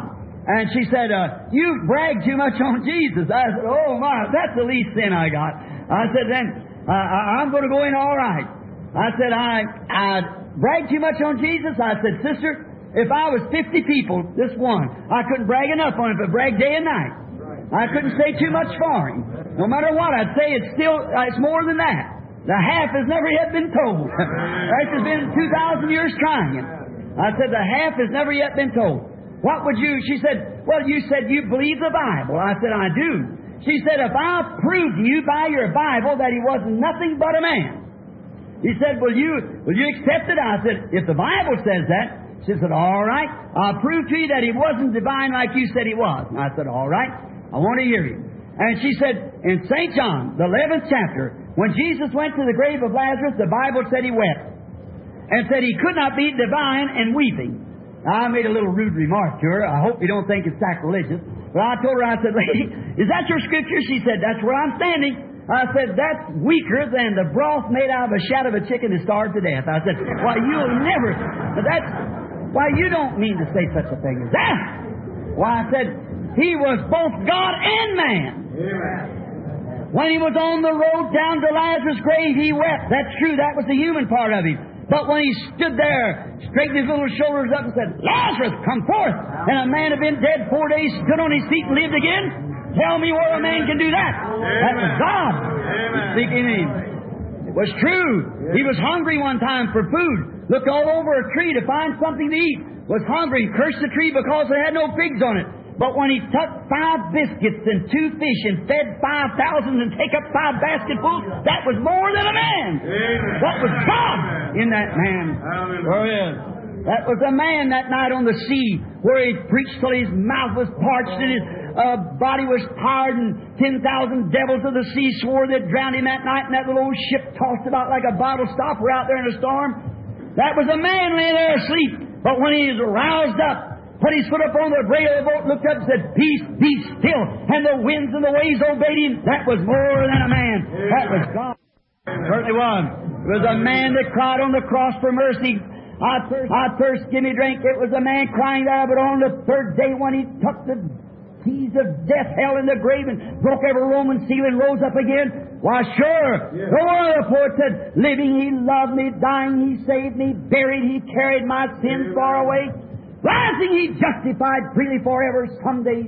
And she said, uh, you brag too much on Jesus. I said, oh my, that's the least sin I got. I said, then uh, I, I'm going to go in all right. I said, I, I brag too much on Jesus. I said, sister, if I was fifty people, this one, I couldn't brag enough on him, but brag day and night. I couldn't say too much for him. No matter what, I'd say it's still, uh, it's more than that. The half has never yet been told. This has been two thousand years trying it. I said, the half has never yet been told. What would you, she said, well, you said you believe the Bible. I said, I do. She said, if I prove to you by your Bible that he wasn't nothing but a man. He said, will you, will you accept it? I said, if the Bible says that. She said, all right, I'll prove to you that he wasn't divine like you said he was. And I said, all right, I want to hear you. And she said, in Saint John, the eleventh chapter, when Jesus went to the grave of Lazarus, the Bible said he wept. And said he could not be divine and weeping. Now, I made a little rude remark to her. I hope you don't think it's sacrilegious. But I told her, I said, lady, is that your scripture? She said, that's where I'm standing. I said, that's weaker than the broth made out of a shat of a chicken that starved to death. I said, why, you'll never, that's, why, you don't mean to say such a thing as that. Why, I said, he was both God and man. Amen. When he was on the road down to Lazarus' grave, he wept. That's true. That was the human part of him. But when he stood there, straightened his little shoulders up and said, Lazarus, come forth. And a man had been dead four days, stood on his feet and lived again. Tell me where a man can do that. Amen. That was God speaking in him. It was true. He was hungry one time for food. Looked all over a tree to find something to eat. Was hungry. Cursed the tree because it had no figs on it. But when he took five biscuits and two fish and fed five thousand and take up five basketfuls, that was more than a man. Amen. That was God in that man. Oh, yes. That was a man that night on the sea where he preached till his mouth was parched and his uh, body was tired, and ten thousand devils of the sea swore they'd drown him that night, and that little old ship tossed about like a bottle stopper out there in a storm. That was a man laying there asleep. But when he was roused up, put his foot up on the rail of the boat, looked up and said, peace, be still. And the winds and the waves obeyed him. That was more than a man. That was God. Certainly was. It was a man that cried on the cross for mercy. I thirst, I thirst, give me drink. It was a man crying there, but on the third day when he took the keys of death, hell, in the grave and broke every Roman seal and rose up again, why, sure. Yeah. The one of the poets said, living he loved me, dying he saved me, buried he carried my sins yeah. far away. Rising, he justified freely forever. Some days.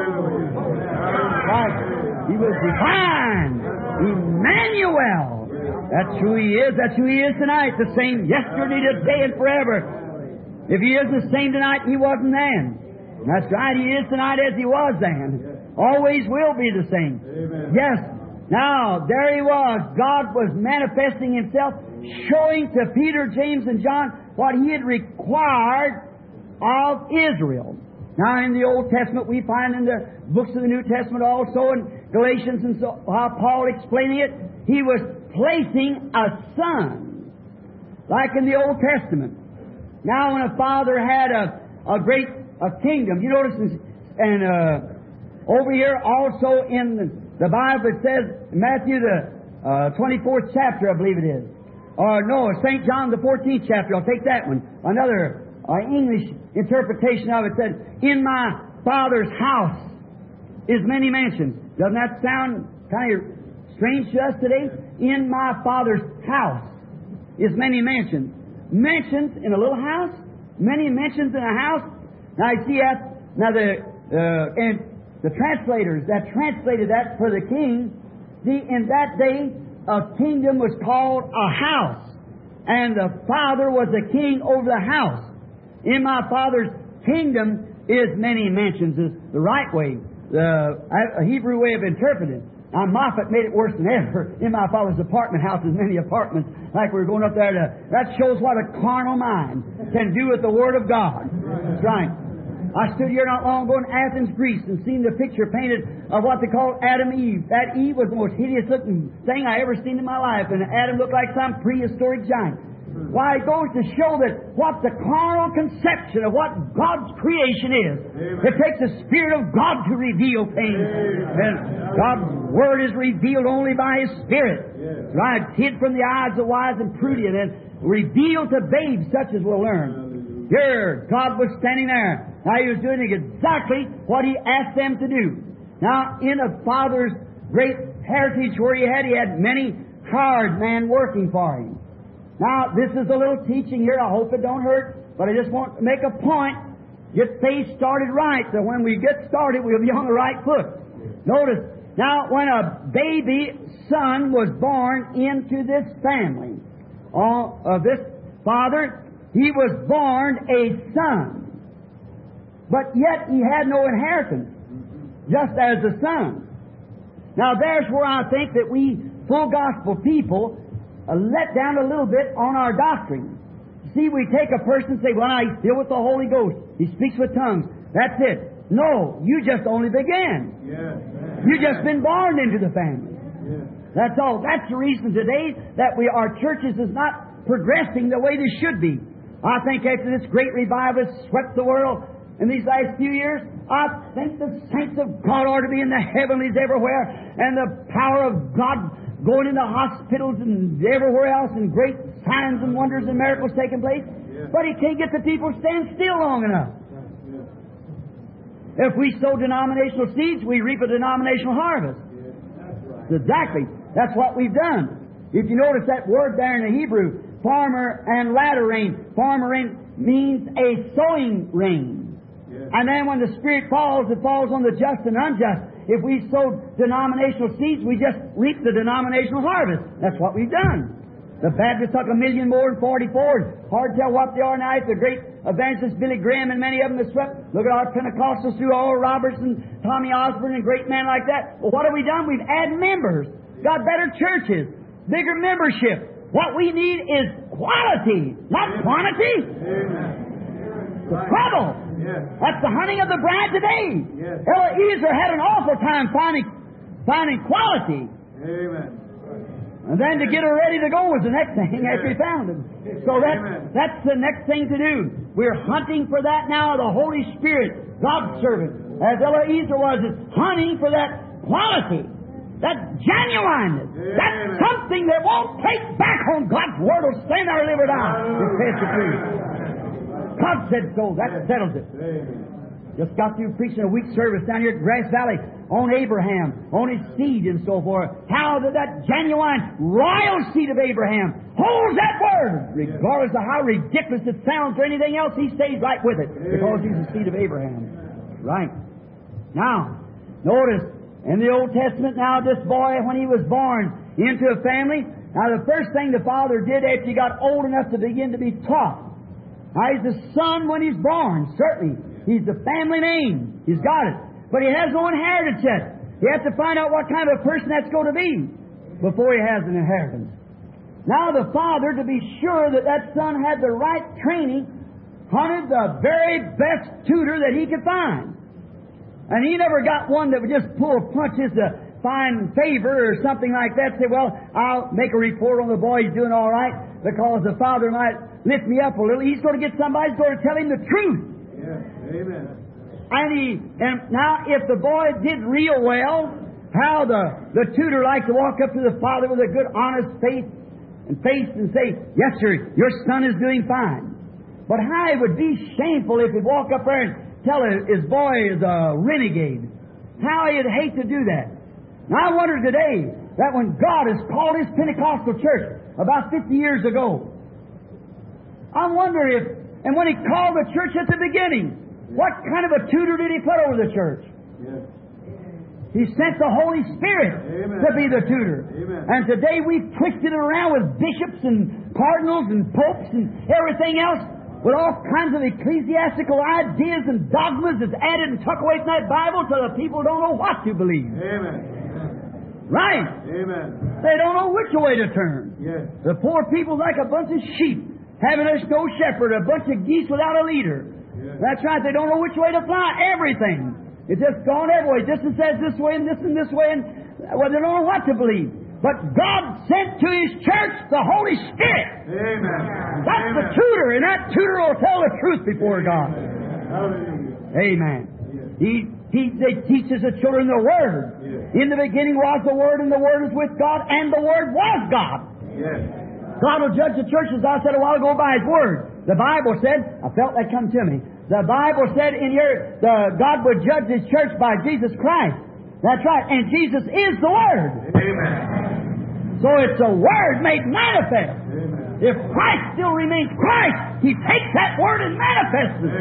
Right. He was divine. Emmanuel. That's who he is. That's who he is tonight. The same yesterday, today, and forever. If he is the same tonight, he wasn't then. That's right. He is tonight as he was then. Always will be the same. Amen. Yes. Now, there he was. God was manifesting himself, showing to Peter, James, and John what he had required of Israel. Now, in the Old Testament, we find in the books of the New Testament also, in Galatians and so, how Paul explaining it, he was placing a son, like in the Old Testament. Now, when a father had a, a great a kingdom, you notice, in, and uh, over here also in the, the Bible it says, in Matthew the uh, twenty-fourth chapter, I believe it is, or no, Saint John the fourteenth chapter. I'll take that one. Another Uh, English interpretation of it said, in my Father's house is many mansions. Doesn't that sound kind of strange to us today? In my Father's house is many mansions. Mansions in a little house? Many mansions in a house? Now you see that? Now the, uh, and the translators that translated that for the king, the, in that day, a kingdom was called a house. And the Father was the king over the house. In my Father's kingdom is many mansions, is the right way, the a Hebrew way of interpreting. Now, Moffat made it worse than ever. In my Father's apartment house is many apartments, like we were going up there to. That shows what a carnal mind can do with the Word of God. That's right. I stood here not long ago in Athens, Greece, and seen the picture painted of what they call Adam and Eve. That Eve was the most hideous looking thing I ever seen in my life, and Adam looked like some prehistoric giant. Why, it goes to show that what the carnal conception of what God's creation is. Amen. It takes the Spirit of God to reveal things. Amen. And God's Word is revealed only by His Spirit. Yes. Right? Hid from the eyes of wise and prudent, and revealed to babes such as will learn. Here, God was standing there. Now He was doing exactly what He asked them to do. Now, in a Father's great heritage where He had, He had many hired men working for Him. Now, this is a little teaching here. I hope it don't hurt, but I just want to make a point. Get faith started right, so when we get started, we'll be on the right foot. Notice, now, when a baby son was born into this family of uh, this father, he was born a son. But yet he had no inheritance, just as a son. Now, there's where I think that we full gospel people uh, let down a little bit on our doctrine. See, we take a person and say, well, now he's filled with the Holy Ghost. He speaks with tongues. That's it. No, you just only began. Yes. You just been born into the family. Yes. That's all. That's the reason today that we our churches is not progressing the way they should be. I think after this great revival has swept the world in these last few years, I think the saints of God ought to be in the heavenlies everywhere, and the power of God going into hospitals and everywhere else, and great signs and wonders and miracles taking place. Yes. But He can't get the people to stand still long enough. If we sow denominational seeds, we reap a denominational harvest. Yes. That's right. Exactly. That's what we've done. If you notice that word there in the Hebrew, farmer and latter rain. Farmer rain means a sowing rain. Yes. And then when the Spirit falls, it falls on the just and unjust. If we sow denominational seeds, we just reap the denominational harvest. That's what we've done. The Baptists took a million more than forty-four. Hard to tell what they are now. If the great evangelist Billy Graham and many of them have swept. Look at our Pentecostals through Oral Roberts and Tommy Osborne and great men like that. Well, what have we done? We've added members. Got better churches. Bigger membership. What we need is quality, not quantity. Amen. The trouble. Yes. That's the hunting of the bride today. Yes. Eliezer had an awful time finding, finding quality. Amen. And then to get her ready to go was the next thing after he found him. So that, Amen. that's the next thing to do. We're hunting for that now, the Holy Spirit, God's servant, as Eliezer was, is hunting for that quality, that genuineness. Amen. That's something that won't take back on God's Word or stand there and live or die. It says the truth. God said so. That settles it. Amen. Just got through preaching a week service down here at Grass Valley on Abraham, on his seed and so forth. How that that genuine, royal seed of Abraham holds that word. Regardless of how ridiculous it sounds or anything else, he stays right with it because he's the seed of Abraham. Right. Now, notice, in the Old Testament now, this boy, when he was born into a family, now the first thing the father did after he got old enough to begin to be taught, now he's the son when he's born, certainly. He's the family name. He's got it. But he has no inheritance yet. He has to find out what kind of a person that's going to be before he has an inheritance. Now the father, to be sure that that son had the right training, hunted the very best tutor that he could find. And he never got one that would just pull punches to find favor or something like that. Say, well, I'll make a report on the boy. He's doing all right because the father might lift me up a little. He's going to get somebody who's going to tell him the truth. Yes. Amen. And he, and now if the boy did real well, how the, the tutor liked to walk up to the father with a good honest face and face and say, yes sir, your son is doing fine. But how it would be shameful if he'd walk up there and tell his boy is a renegade. How he'd hate to do that. Now I wonder today that when God has called His Pentecostal church about fifty years ago, I wonder if, and when He called the church at the beginning, what kind of a tutor did He put over the church? Yes. He sent the Holy Spirit Amen. to be the tutor. Amen. And today we've twisted it around with bishops and cardinals and popes and everything else, with all kinds of ecclesiastical ideas and dogmas that's added and tucked away from that Bible so the people don't know what to believe. Amen. Right? Amen. They don't know which way to turn. Yes. The poor people like a bunch of sheep having us no shepherd, a bunch of geese without a leader. Yes. That's right. They don't know which way to fly. Everything. It's just gone every way. This one says this way and this and this way. And, well, they don't know what to believe. But God sent to His church the Holy Spirit. Amen. That's Amen. the tutor. And that tutor will tell the truth before God. Hallelujah. Amen. Yes. He, he they teaches the children the Word. Yes. In the beginning was the Word, and the Word was with God, and the Word was God. Yes. God will judge the church, as I said a while ago, by His Word. The Bible said, I felt that come to me. The Bible said in here, the God would judge His church by Jesus Christ. That's right. And Jesus is the Word. Amen. So it's the Word made manifest. Amen. If Christ still remains Christ, He takes that Word and manifests it.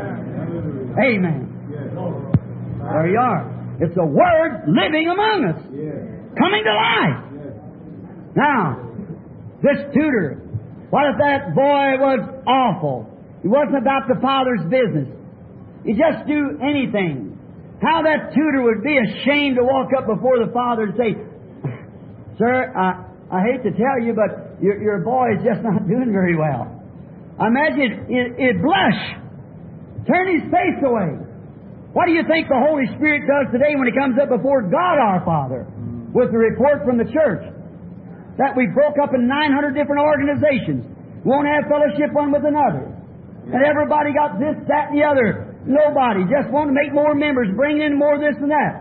Amen. Amen. Yes. There you are. It's the Word living among us, Yes. coming to life. Yes. Now, this tutor, what if that boy was awful? He wasn't about the father's business. He just do anything. How that tutor would be ashamed to walk up before the father and say, Sir, I, I hate to tell you, but your, your boy is just not doing very well. I imagine it, it blush, turn his face away. What do you think the Holy Spirit does today when He comes up before God our Father with the report from the church that we broke up in nine hundred different organizations, won't have fellowship one with another, and everybody got this, that, and the other. Nobody just want to make more members, bring in more this and that.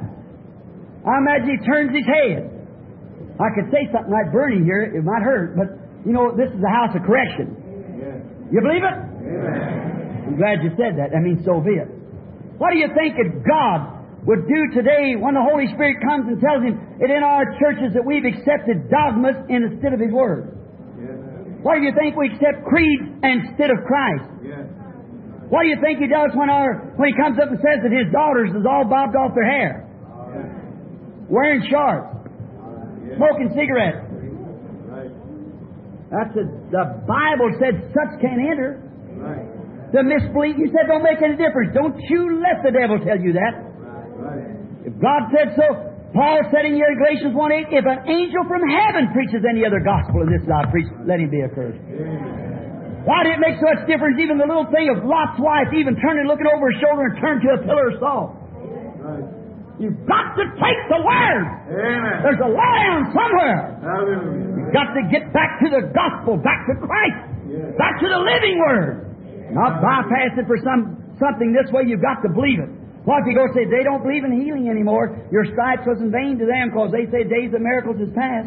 I imagine he turns his head. I could say something like Bernie here, it might hurt, but you know, this is a house of correction. Yes. You believe it? Amen. I'm glad you said that. That means so be it. What do you think that God would do today when the Holy Spirit comes and tells Him that in our churches that we've accepted dogmas instead of His Word? Yes. What do you think we accept creeds instead of Christ? Yes. What do you think He does when our when He comes up and says that His daughters is all bobbed off their hair, Yes. wearing shorts, Yes. smoking cigarettes? Right. That's a, the Bible said such can't enter. Right. The misbelief, He said, don't make any difference. Don't you let the devil tell you that. Right. If God said so, Paul said in here in Galatians one eight, if an angel from heaven preaches any other gospel than this that I preach, let him be accursed. Amen. Why did it make so much difference, even the little thing of Lot's wife, even turning, looking over her shoulder and turn to a pillar of salt? Right. You've got to take the Word. Amen. There's a lion somewhere. Hallelujah. You've got to get back to the gospel, back to Christ, Yes. back to the living Word. Not bypass it for some something this way. You've got to believe it. What if you go say they don't believe in healing anymore? Your stripes was in vain to them because they say days of miracles is past.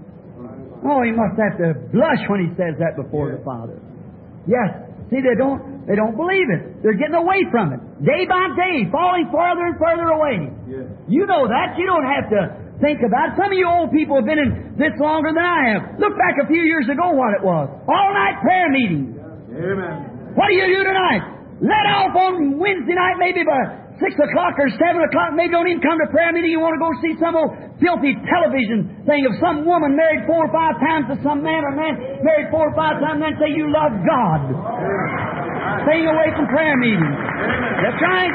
Oh, he must have to blush when he says that before the Father. Yes. See, they don't they don't believe it. They're getting away from it. Day by day, falling further and further away. Yes. You know that. You don't have to think about it. Some of you old people have been in this longer than I have. Look back a few years ago what it was. All-night prayer meetings. Amen. What do you do tonight? Let off on Wednesday night, maybe by six o'clock or seven o'clock. Maybe don't even come to prayer meeting. You want to go see some old filthy television thing of some woman married four or five times to some man, or man married four or five times, and then say you love God. Staying away from prayer meetings. That's right.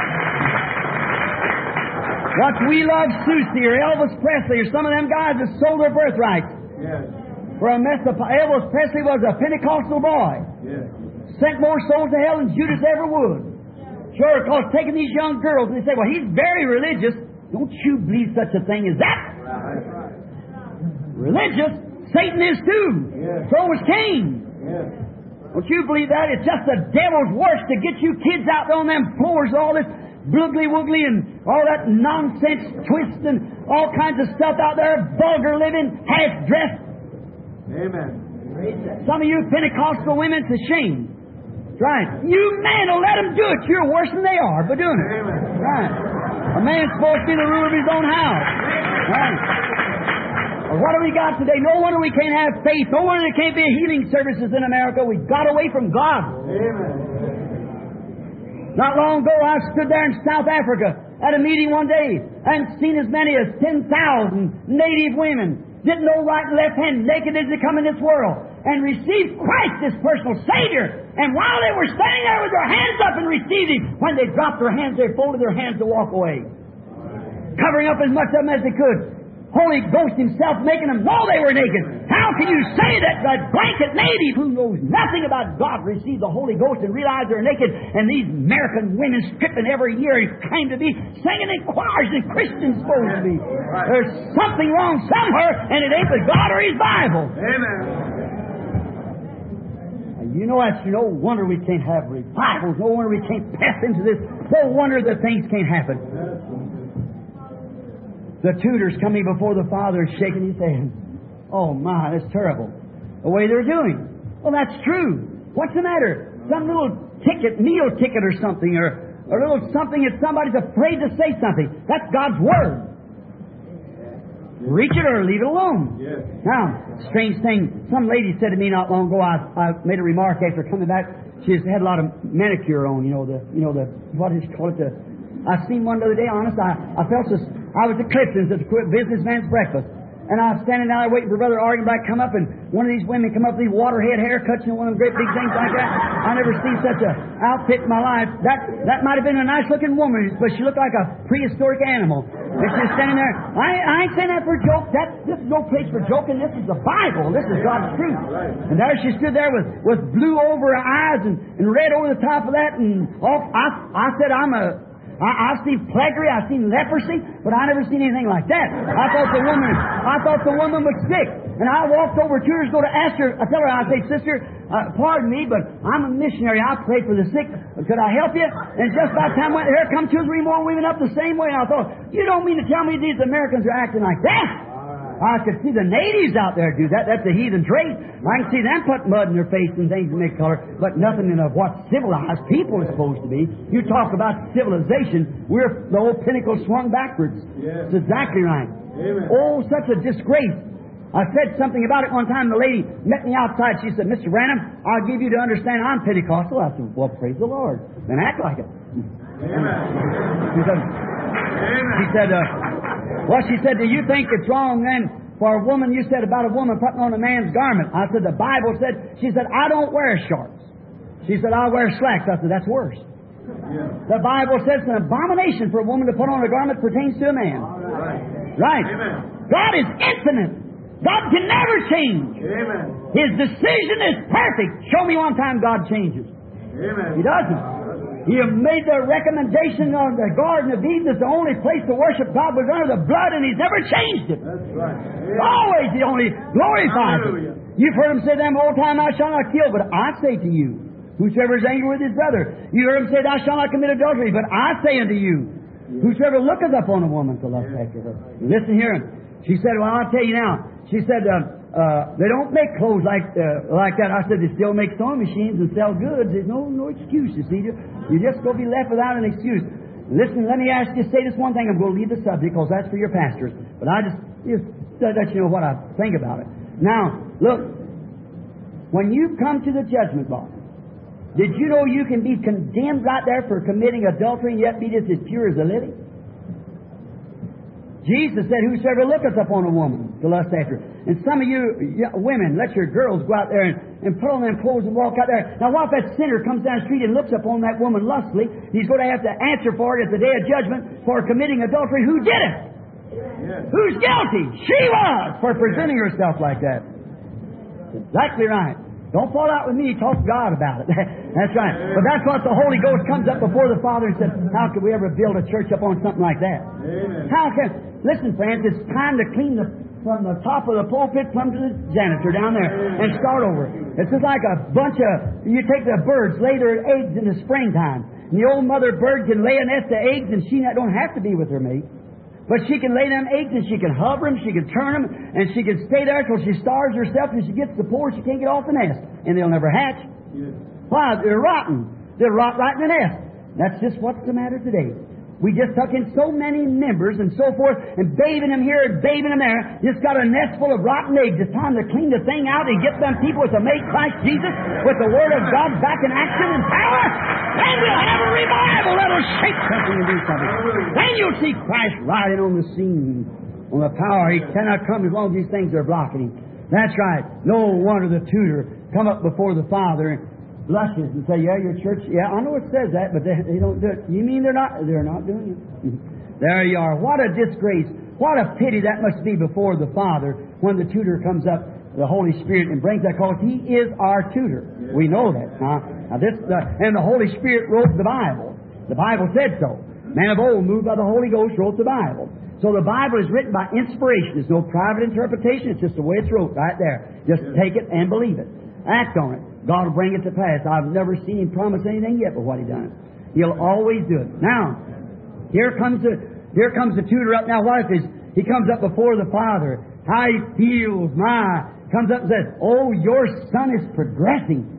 What we love Susie or Elvis Presley or some of them guys that sold their birthrights Yes. for a mess of. Elvis Presley was a Pentecostal boy. Yes. Sent more souls to hell than Judas ever would. Sure, because taking these young girls, and they say, well, he's very religious. Don't you believe such a thing as that? Right. Religious? Satan is too. Yes. So was Cain. Yes. Don't you believe that? It's just the devil's work to get you kids out there on them floors, all this bloogly-woogly and all that nonsense twist and all kinds of stuff out there, vulgar living, half-dressed. Amen. Some of you Pentecostal women, it's a shame. Right. You men will let them do it. You're worse than they are by doing it. Amen. Right. A man's supposed to be the ruler of his own house. Right. Well, what do we got today? No wonder we can't have faith. No wonder there can't be healing services in America. We got away from God. Amen. Not long ago, I stood there in South Africa at a meeting one day and seen as many as ten thousand native women didn't know right and left hand, naked as they come in this world, and received Christ as personal Savior. And while they were standing there with their hands up and received Him, when they dropped their hands, they folded their hands to walk away, covering up as much of them as they could. Holy Ghost Himself making them know they were naked. How can you say that that blanket native who knows nothing about God received the Holy Ghost and realized they're naked, and these American women stripping every year and claim to be singing in choirs and Christians supposed to be? There's something wrong somewhere, and it ain't with God or His Bible. Amen. And you know that's no wonder we can't have revivals. No wonder we can't pass into this. No wonder that things can't happen. The tutor's coming before the father, shaking his head. Oh my, that's terrible. The way they're doing. Well, that's true. What's the matter? some little ticket, meal ticket or something, or, or a little something that somebody's afraid to say something. That's God's Word. Reach it or leave it alone. Yes. Now, strange thing, some lady said to me not long ago, I, I made a remark after coming back. She's had a lot of manicure on, you know, the, you know, the, what is it called? The, I seen one the other day, honest, I, I felt this, I was at Clifton's at the businessman's breakfast. And I was standing down there waiting for Brother Argenblack to come up, and one of these women come up with these waterhead haircuts and one of them great big things like that. I never seen such a outfit in my life. That that might have been a nice-looking woman, but she looked like a prehistoric animal. And she was standing there. I, I ain't saying that for a joke. That, this is no place for joking. This is the Bible. This is God's truth. And there she stood there with, with blue over her eyes and, and red over the top of that. And off, I, I said, I'm a... I, I've seen plaguery, I've seen leprosy, but I never seen anything like that. I thought the woman, I thought the woman was sick, and I walked over to her to go to ask her. I tell her, I say, sister, uh, pardon me, but I'm a missionary. I pray for the sick. Could I help you? And just about the time I went there, come two or three more women up the same way. And I thought, you don't mean to tell me these Americans are acting like that? I could see the natives out there do that. That's a heathen trait. I can see them put mud in their face and things and make color, but nothing in of what civilized people are supposed to be. You talk about civilization, we're the old pinnacle swung backwards. Yes. That's exactly right. Amen. Oh, such a disgrace. I said something about it one time. The lady met me outside. She said, Mister Branham, I'll give you to understand I'm Pentecostal. I said, well, praise the Lord. Then act like it. Amen. She said, Amen. she said uh, well, she said, do you think it's wrong then for a woman, you said about a woman putting on a man's garment? I said, the Bible said, she said, I don't wear shorts. She said, I wear slacks. I said, that's worse. Yeah. The Bible says it's an abomination for a woman to put on a garment pertains to a man. Right. Right. Amen. God is infinite. God can never change. Amen. His decision is perfect. Show me one time God changes. Amen. He doesn't. He made the recommendation of the Garden of Eden as the only place to worship God was under the blood, and He's never changed it. That's right. Amen. Always He only glorifies Hallelujah. it. You've heard Him say, them old time, I shall not kill, but I say to you, whosoever is angry with his brother. You heard Him say, thou shalt not commit adultery, but I say unto you, whosoever looketh upon a woman to lust after her. Listen here. She said, well, I'll tell you now. She said, uh, uh, they don't make clothes like uh, like that. I said, they still make sewing machines and sell goods. There's no no excuse, you see. You just go be left without an excuse. Listen, let me ask you, say this one thing. I'm going to leave the subject because that's for your pastors. But I just, just let you know what I think about it. Now, look, when you come to the judgment bar, did you know you can be condemned right there for committing adultery and yet be just as pure as a lily? Jesus said, whosoever looketh upon a woman to lust after her. And some of you women, let your girls go out there and, and put on them clothes and walk out there. Now, what if that sinner comes down the street and looks upon that woman lustfully? He's going to have to answer for it at the day of judgment for committing adultery. Who did it? Yes. Who's guilty? She was, for presenting herself like that. Exactly right. Don't fall out with me. Talk to God about it. That's right. But that's what the Holy Ghost comes up before the Father and says, how could we ever build a church upon something like that? Amen. How can... Listen, friends, it's time to clean the from the top of the pulpit plumb to the janitor down there and start over. It's just like a bunch of... You take the birds, lay their eggs in the springtime. And the old mother bird can lay a nest of eggs and she don't have to be with her mate. But she can lay them eggs and she can hover them, she can turn them, and she can stay there till she starves herself and she gets the poor, she can't get off the nest. And they'll never hatch. Yes. Why? They're rotten. They'll rot right in the nest. That's just what's the matter today. We just took in so many members and so forth and bathing them here and bathing them there. Just got a nest full of rotten eggs. It's time to clean the thing out and get them people to make Christ Jesus with the Word of God back in action and power. Then we'll have a revival that'll shake something and do something. Then you'll see Christ riding on the scene, on the power. He cannot come as long as these things are blocking him. That's right. No wonder the tutor come up before the Father and blushes and say, yeah, your church, yeah, I know it says that, but they, they don't do it. You mean they're not? They're not doing it. There you are. What a disgrace. What a pity that must be before the Father when the tutor comes up, the Holy Spirit, and brings that call. He is our tutor. Yes. We know that. Now, now this, uh, and the Holy Spirit wrote the Bible. The Bible said so. Man of old, moved by the Holy Ghost, wrote the Bible. So the Bible is written by inspiration. There's no private interpretation. It's just the way it's wrote right there. Just yes. Take it and believe it. Act on it. God will bring it to pass. I've never seen Him promise anything yet but what He done. He'll always do it. Now, here comes the here comes the tutor up. Now, what if he comes up before the Father? How he feels, my, comes up and says, oh, your son is progressing.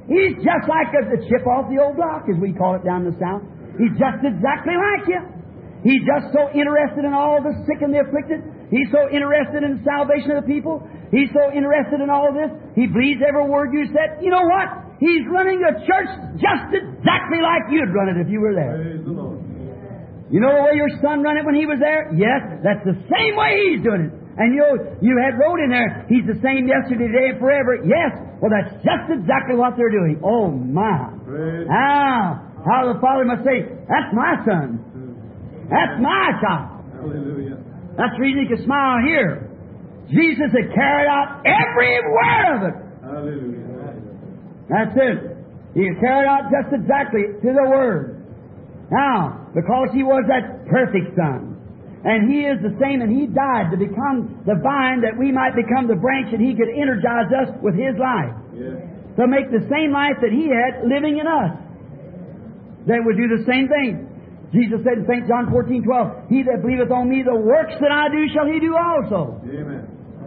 He's just like a, the chip off the old block, as we call it down in the South. He's just exactly like you. He's just so interested in all the sick and the afflicted. He's so interested in the salvation of the people. He's so interested in all of this. He believes every word you said. You know what? He's running a church just exactly like you'd run it if you were there. Praise the Lord. You know the way your son ran it when he was there? Yes, that's the same way he's doing it. And you you had wrote in there, He's the same yesterday, today, and forever. Yes, well, that's just exactly what they're doing. Oh, my. Praise Ah, how the Father must say, that's my son. That's my child. Hallelujah. That's the reason he can smile here. Jesus had carried out every word of it. Hallelujah. That's it. He had carried out just exactly to the word. Now, because He was that perfect Son, and He is the same, and He died to become the vine that we might become the branch, and He could energize us with His life. Yes. To make the same life that He had living in us. They would do the same thing. Jesus said in Saint John fourteen twelve, He that believeth on Me, the works that I do shall he do also. Amen.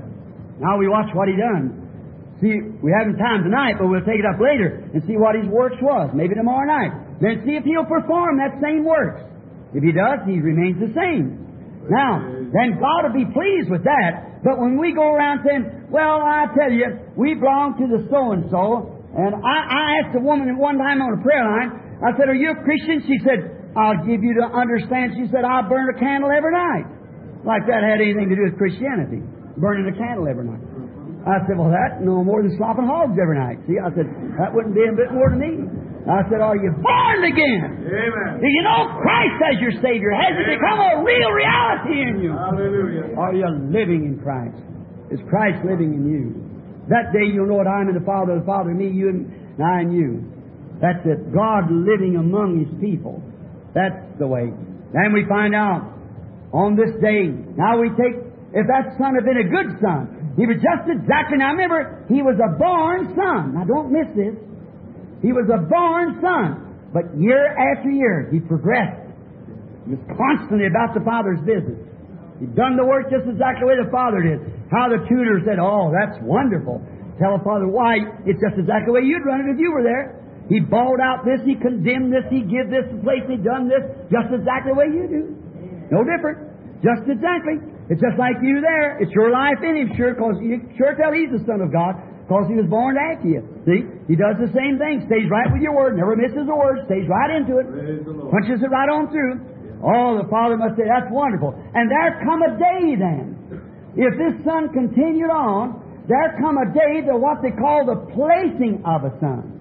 Now we watch what He done. See, we haven't time tonight, but we'll take it up later and see what His works was. Maybe tomorrow night. Then see if He'll perform that same works. If He does, He remains the same. Now, then God will be pleased with that. But when we go around saying, well, I tell you, we belong to the so-and-so, and I, I asked a woman one time on a prayer line, I said, are you a Christian? She said, I'll give you to understand. She said, I burn a candle every night. Like that had anything to do with Christianity. Burning a candle every night. I said, well, that no more than slopping hogs every night. See, I said, that wouldn't be a bit more to me. I said, are you born again? Amen. Do you know Christ as your Savior? Has it become a real reality in you? Hallelujah. Are you living in Christ? Is Christ living in you? That day you'll know that I'm in the Father, the Father in me, you and I in you. That's it. God living among His people. That's the way. Then we find out on this day, now we take, if that son had been a good son, he was just exactly, now remember, he was a born son. Now don't miss this. He was a born son. But year after year, he progressed. He was constantly about the Father's business. He'd done the work just exactly the way the Father did. How the tutor said, oh, that's wonderful. Tell the Father why. It's just exactly the way you'd run it if you were there. He bawled out this, he condemned this, he give this place, he done this, just exactly the way you do. No different. Just exactly. It's just like you there. It's your life in Him, sure, because you sure tell He's the Son of God, because He was born after you. See? He does the same thing. Stays right with your word, never misses a word, stays right into it, punches it right on through. Oh, the Father must say, that's wonderful. And there come a day then, if this Son continued on, there come a day to what they call the placing of a Son.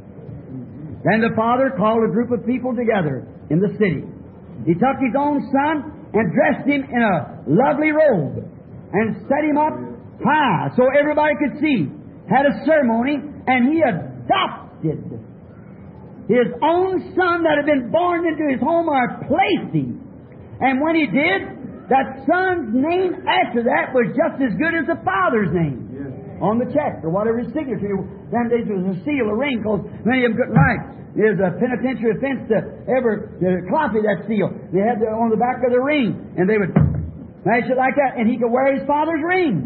Then the Father called a group of people together in the city. He took His own Son and dressed Him in a lovely robe and set Him up high so everybody could see. Had a ceremony, and He adopted His own Son that had been born into His home, or placed Him. And when He did, that Son's name after that was just as good as the Father's name. On the check, or whatever his signature. Then there was a seal, a ring, because many of them couldn't write. There's a penitentiary offense to ever to copy that seal. They had it on the back of the ring, and they would match it like that, and he could wear his father's ring.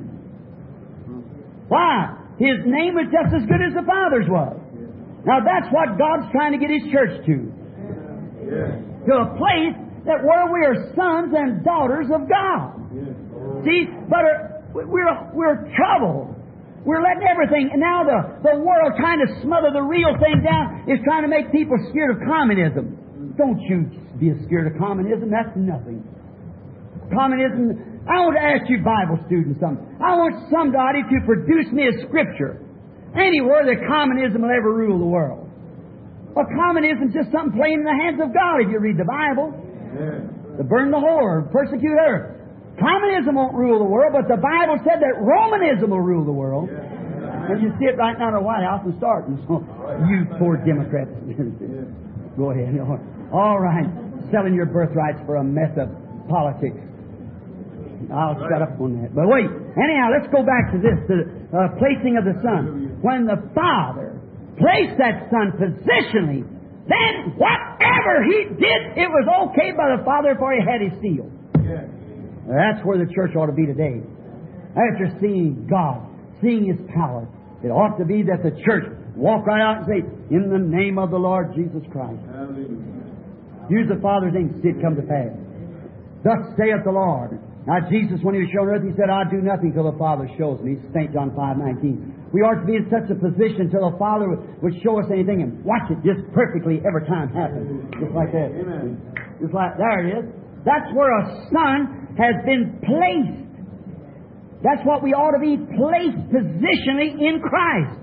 Why? His name was just as good as the Father's was. Now that's what God's trying to get His church to. To a place that where we are sons and daughters of God. See, but we're, we're troubled. We're letting everything, and now the, the world trying to smother the real thing down is trying to make people scared of communism. Don't you be scared of communism. That's nothing. Communism, I want to ask you Bible students something. I want somebody to produce me a scripture anywhere that communism will ever rule the world. Well, communism is just something playing in the hands of God if you read the Bible. To burn the whore, persecute her. Communism won't rule the world, but the Bible said that Romanism will rule the world. And you see it right now in the White House and starting. So, you poor Democrats. Go ahead. All right. Selling your birthrights for a mess of politics. I'll shut up on that. But wait. Anyhow, let's go back to this, the uh, placing of the Son. When the Father placed that Son positionally, then whatever He did, it was okay by the Father before He had His seal. That's where the church ought to be today. After seeing God, seeing His power, it ought to be that the church Walk right out and say, in the name of the Lord Jesus Christ. Hallelujah. Use the Father's name, see it come to pass. Thus saith the Lord. Now Jesus, when He was shown earth, He said, I do nothing till the Father shows me. Saint John five nineteen. We are to be in such a position till the Father would show us anything and watch it just perfectly every time happen. Just like that. Amen. Just like, there it is. That's where a son has been placed. That's what we ought to be placed positionally in Christ.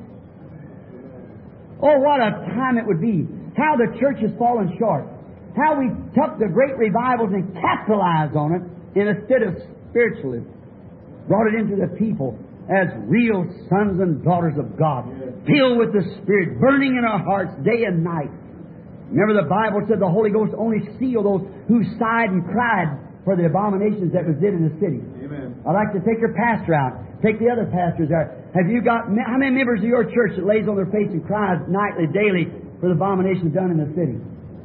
Oh, what a time it would be. How the church has fallen short. How we took the great revivals and capitalized on it instead of spiritualism. Brought it into the people as real sons and daughters of God. Filled with the Spirit, burning in our hearts day and night. Remember the Bible said the Holy Ghost only sealed those who sighed and cried for the abominations that was did in the city. Amen. I'd like to take your pastor out. Take the other pastors there. Have you got, how many members of your church that lays on their face and cries nightly, daily for the abominations done in the city?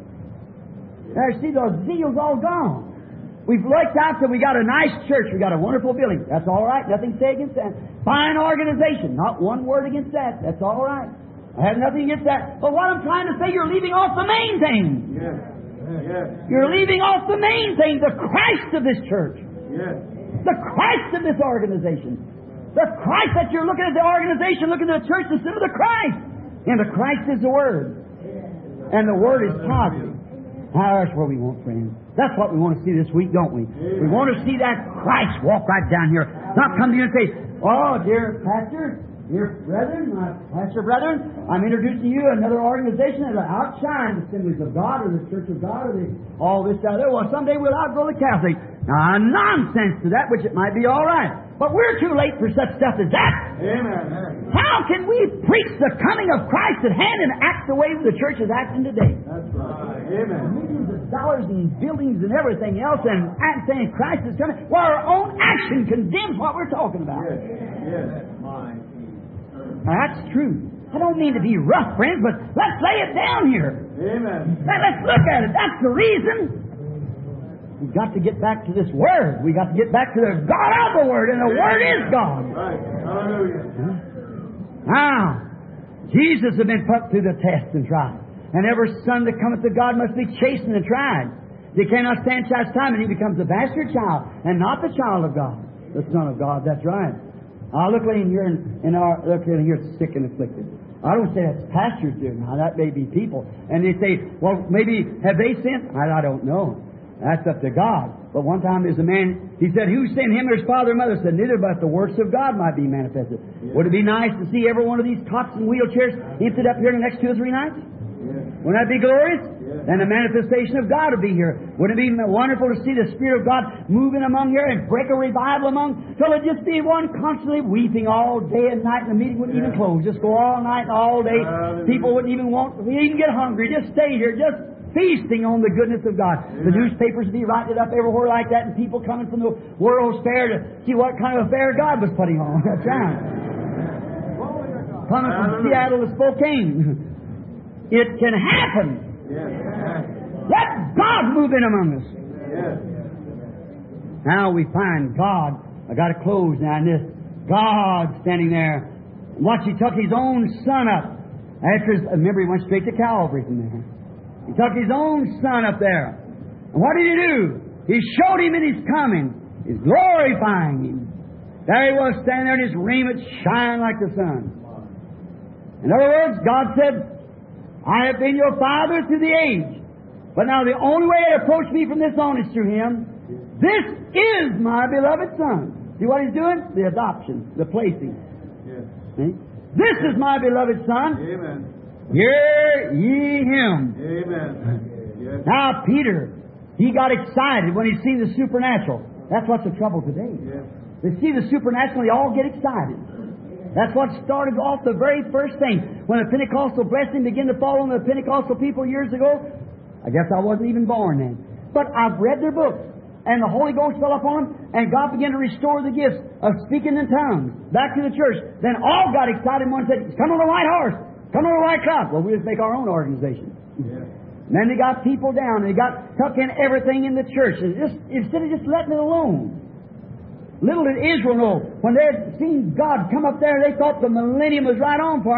There, see, those zeal's all gone. We've looked out that we got a nice church. We got a wonderful building. That's all right. Nothing to say against that. Fine organization. Not one word against that. That's all right. I have nothing against that. But what I'm trying to say, you're leaving off the main thing. Yes. Yes. You're leaving off the main thing, the Christ of this church. Yes. The Christ of this organization. The Christ that you're looking at the organization, looking at the church instead of the Christ. And the Christ is the Word. And the Word is positive. Now, that's where we want, friends. That's what we want to see this week, don't we? Amen. We want to see that Christ walk right down here. Not come to you and say, oh, dear pastor, dear brethren, my pastor brethren, I'm introducing you to another organization that will outshine the Assemblies of God or the Church of God or the, all this out there. Well, someday we'll outgrow the Catholic. Now, nonsense to that, which it might be all right. But we're too late for such stuff as that. Amen. How can we preach the coming of Christ at hand and act the way the church is acting today? That's right. Amen. Millions of dollars and buildings and everything else and act saying Christ is coming. Well, our own action condemns what we're talking about. Yes. Yes. Now, that's true. I don't mean to be rough, friends, but let's lay it down here. Amen. Let, let's look at it. That's the reason. We've got to get back to this Word. We've got to get back to the God of the Word, and the Word is God. Right. Hallelujah. Now, Jesus has been put through the test and tried. And every son that cometh to God must be chastened and tried. He cannot stand chastisement, he becomes a bastard child, and not the child of God. The Son of God, that's right. Now look in here, in, in our, look in here, sick and afflicted. I don't say that's pastors do. Now that may be people. And they say, well, maybe, have they sinned? I, I don't know. That's up to God. But one time there's a man, he said, who sinned, him or his father or mother? Said, neither, but the works of God might be manifested. Yeah. Would it be nice to see every one of these cots and wheelchairs emptied up here in the next two or three nights? Yeah. Wouldn't that be glorious? Yeah. And the manifestation of God would be here. Wouldn't it be wonderful to see the Spirit of God moving among here and break a revival among, till it just be one constantly weeping all day and night, and the meeting wouldn't yeah. even close. Just go all night and all day. Uh, People wouldn't even want, we even get hungry. Just stay here. Just feasting on the goodness of God. Amen. The newspapers would be writing it up everywhere like that, and people coming from the World's Fair to see what kind of affair God was putting on. That's right. Coming from Seattle to Spokane. It can happen. Yes. Let God move in among us. Yes. Now we find God. I got to close now. And this God standing there. Watch, He took His own Son up. After his, remember, He went straight to Calvary from there. He took His own Son up there. And what did He do? He showed Him in His coming. He's glorifying Him. There He was standing there, and His raiment shined like the sun. In other words, God said, I have been your Father through the age. But now the only way to approach me from this on is through Him. This is my beloved Son. See what He's doing? The adoption, the placing. Yes. See? This is my beloved Son. Amen. Hear ye Him. Amen. Yes. Now Peter, he got excited when he seen the supernatural. That's what's the trouble today. Yes. They see the supernatural, they all get excited. That's what started off the very first thing. When the Pentecostal blessing began to fall on the Pentecostal people years ago, I guess I wasn't even born then. But I've read their books, and the Holy Ghost fell upon them, and God began to restore the gifts of speaking in tongues back to the church. Then all got excited, and one said, come on a white horse. Come on a white cloud. Well, we'll just make our own organization. Yeah. And then they got people down. And they got tuck in everything in the church. And just, instead of just letting it alone. Little did Israel know. When they had seen God come up there, they thought the millennium was right on for them.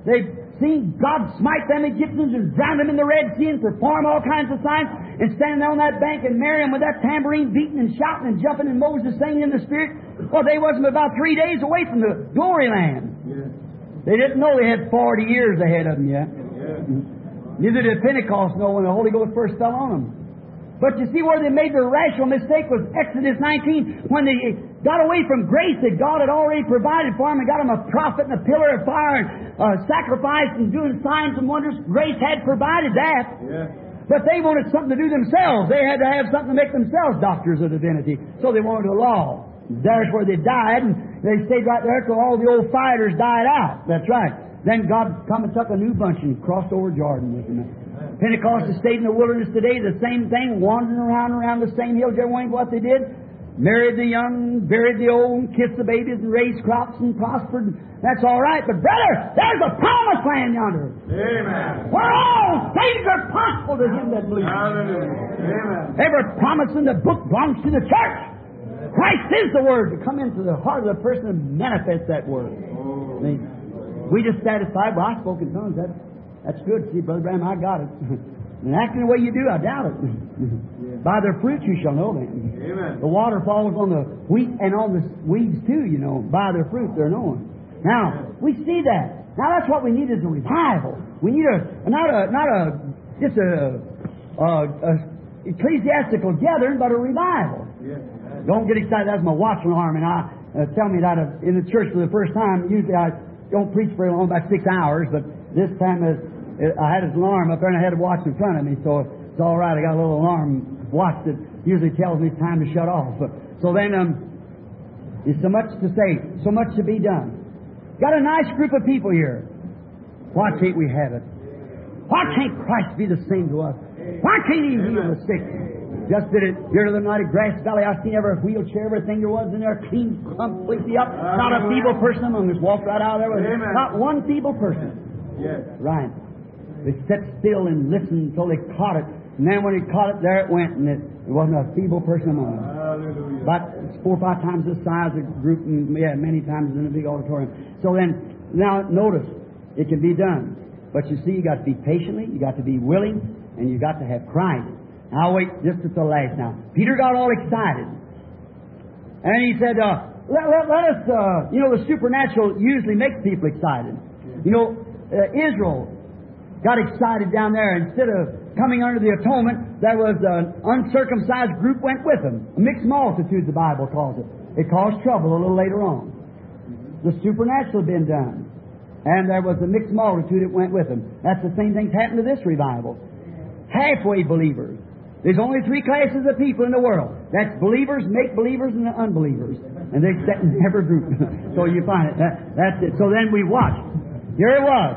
They've seen God smite them Egyptians and drown them in the Red Sea and perform all kinds of signs and standing on that bank and Miriam with that tambourine beating and shouting and jumping and Moses singing in the Spirit. Well, they wasn't about three days away from the glory land. Yes. They didn't know they had forty years ahead of them yet. Yes. Neither did Pentecost know when the Holy Ghost first fell on them. But you see where they made their rational mistake was Exodus nineteen, when they got away from grace that God had already provided for them and got them a prophet and a pillar of fire and uh, sacrifice and doing signs and wonders. Grace had provided that. Yes. But they wanted something to do themselves. They had to have something to make themselves doctors of divinity. So they wanted the law. There's where they died, and they stayed right there till all the old fighters died out. That's right. Then God come and took a new bunch and crossed over Jordan with them. Pentecost has stayed in the wilderness today, the same thing, wandering around around the same hills. You ever wonder what they did? Married the young, buried the old, kissed the babies, and raised crops and prospered. That's all right. But brother, there's a promised land yonder. Amen. Where all things are possible to him that believes. Hallelujah. Amen. Every promise in the book belongs to the church. Christ is the Word to come into the heart of the person and manifest that Word. Oh. See? We just satisfied, well, I spoke in tongues. That, that's good. See, Brother Branham, I got it. And acting the way you do, I doubt it. Yeah. By their fruit you shall know them. Amen. The water falls on the wheat and on the weeds too, you know. By their fruit they're known. Now, we see that. Now that's what we need is a revival. We need a, not a, not a, just a, a, a ecclesiastical gathering, but a revival. Yes. Don't get excited. That's my watchman arm, and I uh, tell me that uh, in the church for the first time. Usually I don't preach very long, about six hours, but this time uh, I had an alarm up there, and I had a watch in front of me, so it's all right. I got a little alarm watch that usually tells me it's time to shut off. So then, um, there's so much to say, so much to be done. Got a nice group of people here. Why can't we have it? Why can't Christ be the same to us? Why can't He heal the sick? Just did it here the other night at Grass Valley. I seen every wheelchair, everything there was in there, clean completely up. Not a feeble person among us walked right out of there. With not one feeble person. Yes. Right. They sat still and listened until they caught it. And then when he caught it, there it went, and it, it wasn't a feeble person among them. Hallelujah. About four or five times the size of the group, and yeah, many times in a big auditorium. So then, now notice, it can be done. But you see, you got to be patiently, you got to be willing, and you got to have Christ. I'll wait just at the last now. Peter got all excited. And he said, uh, let, let, let us, uh, you know, the supernatural usually makes people excited. You know, uh, Israel got excited down there. Instead of coming under the atonement, there was an uncircumcised group went with them. A mixed multitude, the Bible calls it. It caused trouble a little later on. The supernatural had been done. And there was a mixed multitude that went with them. That's the same thing's happened to this revival. Halfway believers. There's only three classes of people in the world. That's believers, make-believers, and the unbelievers. And they sit in every group. So you find it. That, that's it. So then we watched. Here it was.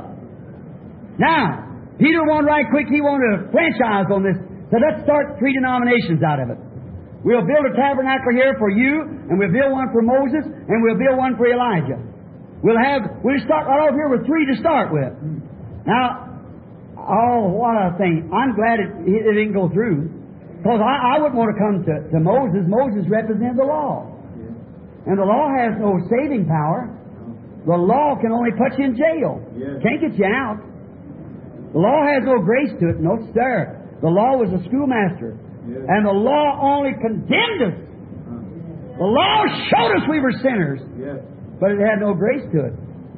Now, Peter wanted right quick, he wanted a franchise on this. So let's start three denominations out of it. We'll build a tabernacle here for you, and we'll build one for Moses, and we'll build one for Elijah. We'll have, we'll start right over here with three to start with. Now, oh, what a thing. I'm glad it, it didn't go through. Because I, I wouldn't want to come to, to Moses. Moses represented the law. And the law has no saving power. The law can only put you in jail. Yes. Can't get you out. The law has no grace to it. No, sir. The law was a schoolmaster. Yes. And the law only condemned us. The law showed us we were sinners. Yes. But it had no grace to it.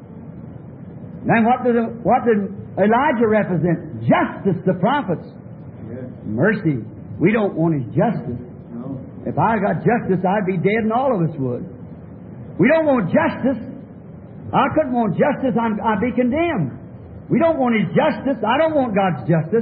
Then what did, what did Elijah represent? Justice, the prophets. Yes. Mercy. We don't want His justice. No. If I got justice, I'd be dead, and all of us would. We don't want justice. I couldn't want justice, I'm, I'd be condemned. We don't want His justice. I don't want God's justice.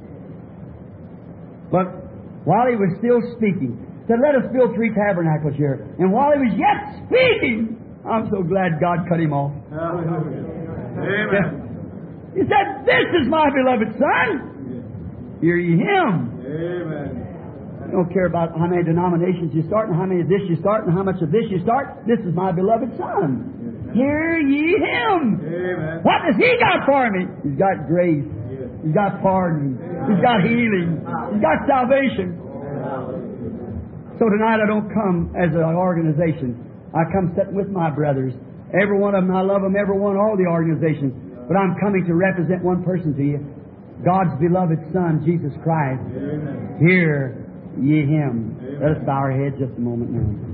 But while He was still speaking, He said, let us build three tabernacles here. And while He was yet speaking, I'm so glad God cut Him off. Hallelujah. Amen. He said, this is my beloved Son. Hear ye Him. Amen. I don't care about how many denominations you start and how many of this you start and how much of this you start. This is my beloved Son. Hear ye Him. Amen. What does He got for me? He's got grace. Yes. He's got pardon. He's got healing. He's got salvation. So tonight I don't come as an organization. I come sitting with my brothers. Every one of them, I love them, every one, all the organizations. But I'm coming to represent one person to you, God's beloved Son, Jesus Christ. Amen. Hear ye Him. Amen. Let us bow our heads just a moment now.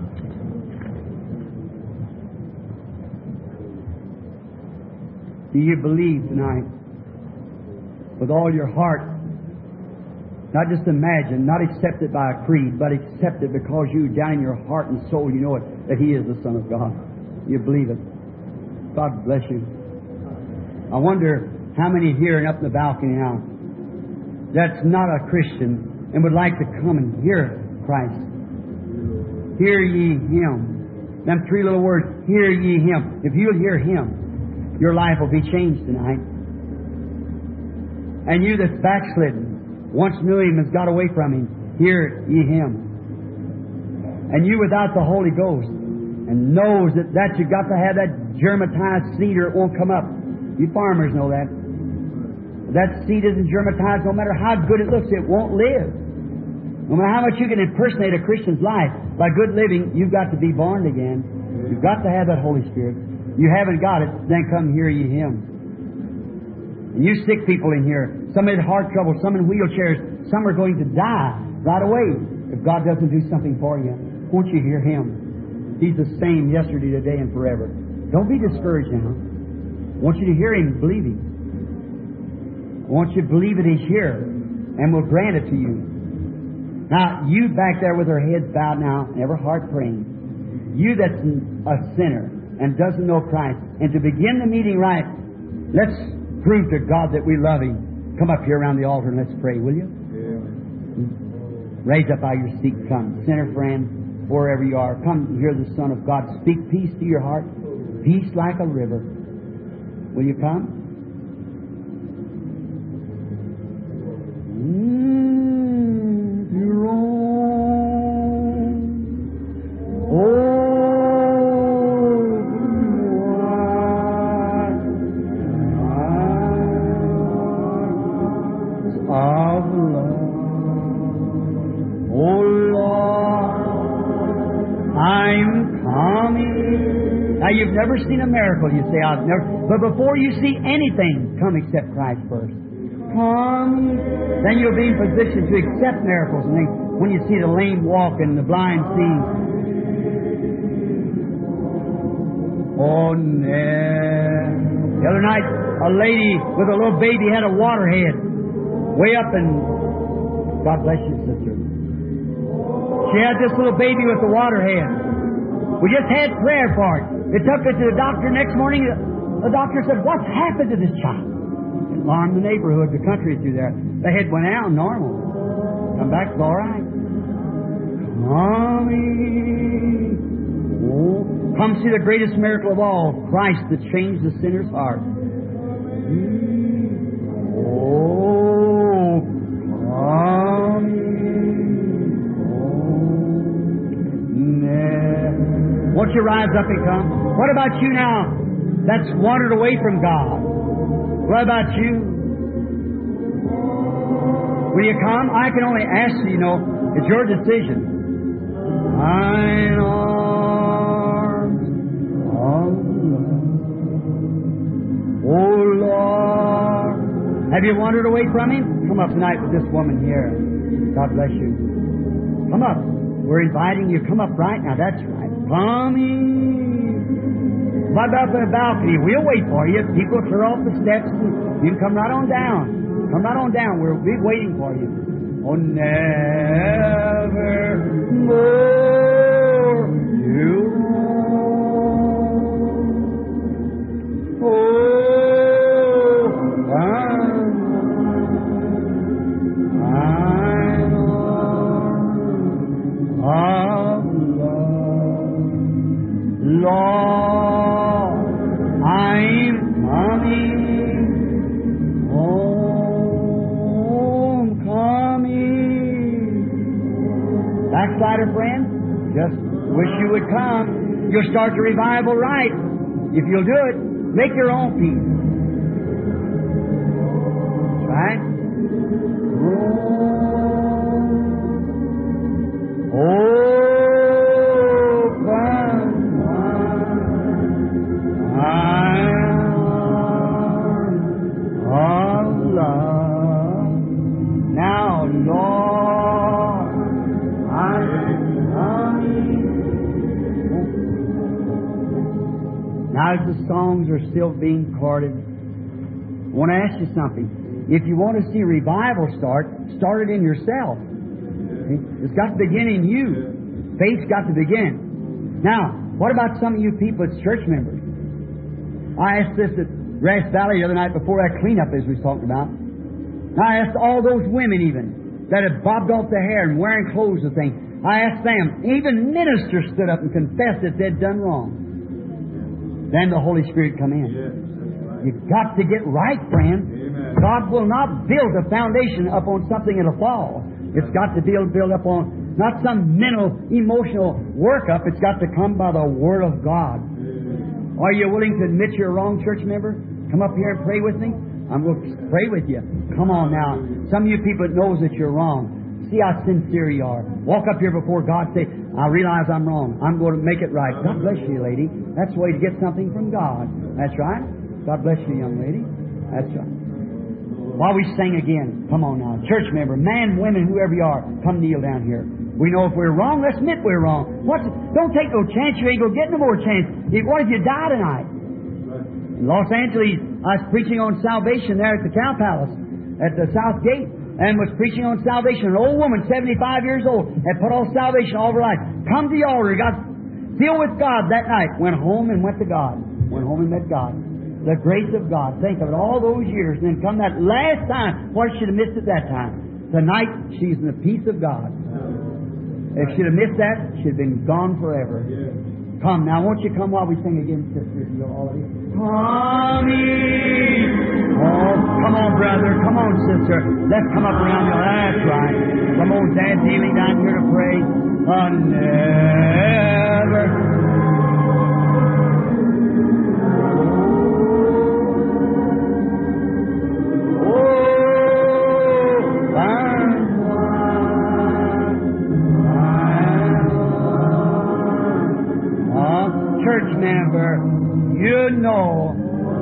Do you believe tonight with all your heart? Not just imagine, not accept it by a creed, but accept it because you, down in your heart and soul, you know it, that He is the Son of God. You believe it. God bless you. I wonder how many here and up in the balcony now that's not a Christian and would like to come and hear Christ. Hear ye Him. Them three little words, hear ye Him. If you'll hear Him, your life will be changed tonight. And you that's backslidden, once knew Him, has got away from Him, hear ye Him. And you without the Holy Ghost, and knows that, that you've got to have that germatized seed or it won't come up. You farmers know that. That seed isn't germatized, no matter how good it looks, it won't live. No matter how much you can impersonate a Christian's life, by good living, you've got to be born again. You've got to have that Holy Spirit. You haven't got it, then come hear ye Him. And you sick people in here, some in heart trouble, some in wheelchairs, some are going to die right away if God doesn't do something for you. Won't you hear Him? He's the same yesterday, today, and forever. Don't be discouraged now. I want you to hear Him, believe Him. I want you to believe that He's here and will grant it to you. Now, you back there with our heads bowed now, and every heart praying, you that's a sinner and doesn't know Christ, and to begin the meeting right, let's prove to God that we love Him. Come up here around the altar and let's pray, will you? Yeah. Raise up out of your seat, come. Sinner friend, wherever you are, come hear the Son of God. Speak peace to your heart, peace like a river. Will you come? Mm, you're on. Oh, of love. Oh Lord, I'm coming. Now you've never seen a miracle, you say, I've never. But before you see anything, come accept Christ first. Come. Then you'll be in position to accept miracles. And then when you see the lame walk and the blind see. Oh, no. The other night, a lady with a little baby had a water head. Way up and God bless you, sister. She had this little baby with the water head. We just had prayer for it. They took it to the doctor next morning. The doctor said, "What's happened to this child?" It alarmed the neighborhood, the country through there. The head went out normal. Come back, it's all right. Mommy. Oh, come see the greatest miracle of all, Christ that changed the sinner's heart. Oh, mommy. Won't you rise up and come? What about you now that's wandered away from God? What about you? Will you come? I can only ask you, you know, it's your decision. Mine arms of love. Oh Lord. Have you wandered away from Him? Come up tonight with this woman here. God bless you. Come up. We're inviting you. Come up right now. That's right. Come in. Right up in the balcony. We'll wait for you. People clear off the steps. And you can come right on down. Come right on down. We'll be waiting for you. Oh, never more you roam. Oh, I'm, I'm of love. Lord, I'm coming home, coming. Backslider friend, just wish you would come. You'll start the revival right. If you'll do it, make your own peace. Right? Oh, come on. Now, as the songs are still being chorded, I want to ask you something. If you want to see revival start, start it in yourself. It's got to begin in you. Faith's got to begin. Now, what about some of you people as church members? I asked this at Grass Valley the other night before that cleanup as we was talking about. Now, I asked all those women even that had bobbed off their hair and wearing clothes and things. I asked them. Even ministers stood up and confessed that they'd done wrong. Then the Holy Spirit come in. You've got to get right, friend. Amen. God will not build a foundation upon something that'll fall. It's got to build, build up on not some mental, emotional workup. It's got to come by the Word of God. Amen. Are you willing to admit you're a wrong church member? Come up here and pray with me. I'm going to pray with you. Come on now. Some of you people that knows that you're wrong. See how sincere you are. Walk up here before God and say, I realize I'm wrong. I'm going to make it right. God bless you, lady. That's the way to get something from God. That's right. God bless you, young lady. That's right. While we sing again, come on now. Church member, man, women, whoever you are, come kneel down here. We know if we're wrong, let's admit we're wrong. What's, don't take no chance. You ain't going to get no more chance. If, what if you die tonight? In Los Angeles, I was preaching on salvation there at the Cow Palace, at the South Gate. And was preaching on salvation. An old woman, seventy-five years old, had put off salvation all her life. Come to the altar, got filled with God that night. Went home and went to God. Went home and met God. The grace of God. Think of it, all those years. And then come that last time. What should have missed at that time? Tonight, she's in the peace of God. If she'd have missed that, she'd have been gone forever. Come, now won't you come while we sing again, sister, if you all of you? Come in. Oh, come on, brother. Come on, sister. Let's come up around you. That's right. Come on, Dad kneeling down here to pray. Uh, never. Oh, find one. Uh, church member, you know.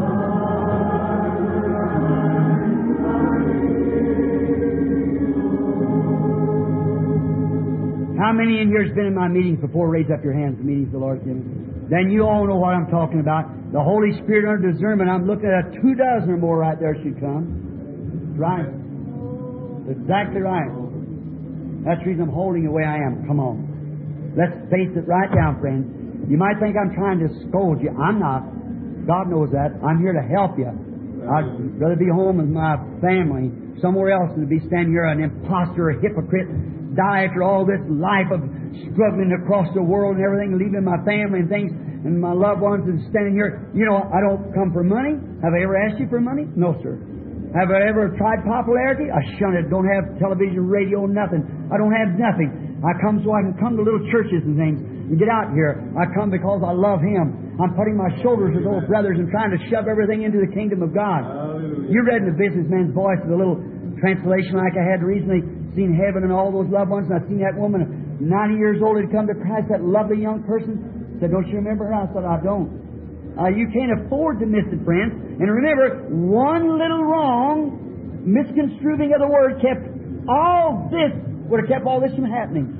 How many in here has been in my meetings before? Raise up your hands. The meetings the Lord's given. Then you all know what I'm talking about. The Holy Spirit under discernment. I'm looking at two dozen or more right there should come. Right. Exactly right. That's the reason I'm holding the way I am. Come on. Let's face it right down, friends. You might think I'm trying to scold you. I'm not. God knows that. I'm here to help you. I'd rather be home with my family somewhere else than to be standing here an imposter, a hypocrite, die after all this life of struggling across the world and everything, leaving my family and things and my loved ones and standing here. You know, I don't come for money. Have I ever asked you for money? No, sir. Have I ever tried popularity? I shun it. Don't have television, radio, nothing. I don't have nothing. I come so I can come to little churches and things and get out here. I come because I love Him. I'm putting my shoulders as old brothers and trying to shove everything into the kingdom of God. Hallelujah. You read in the Businessman's Voice the little translation like I had recently, seen heaven and all those loved ones, and I seen that woman, ninety years old, had come to Christ, that lovely young person, said, don't you remember her? I said, I don't. Uh, you can't afford to miss it, friends. And remember, one little wrong, misconstruing of the Word kept all this, would have kept all this from happening.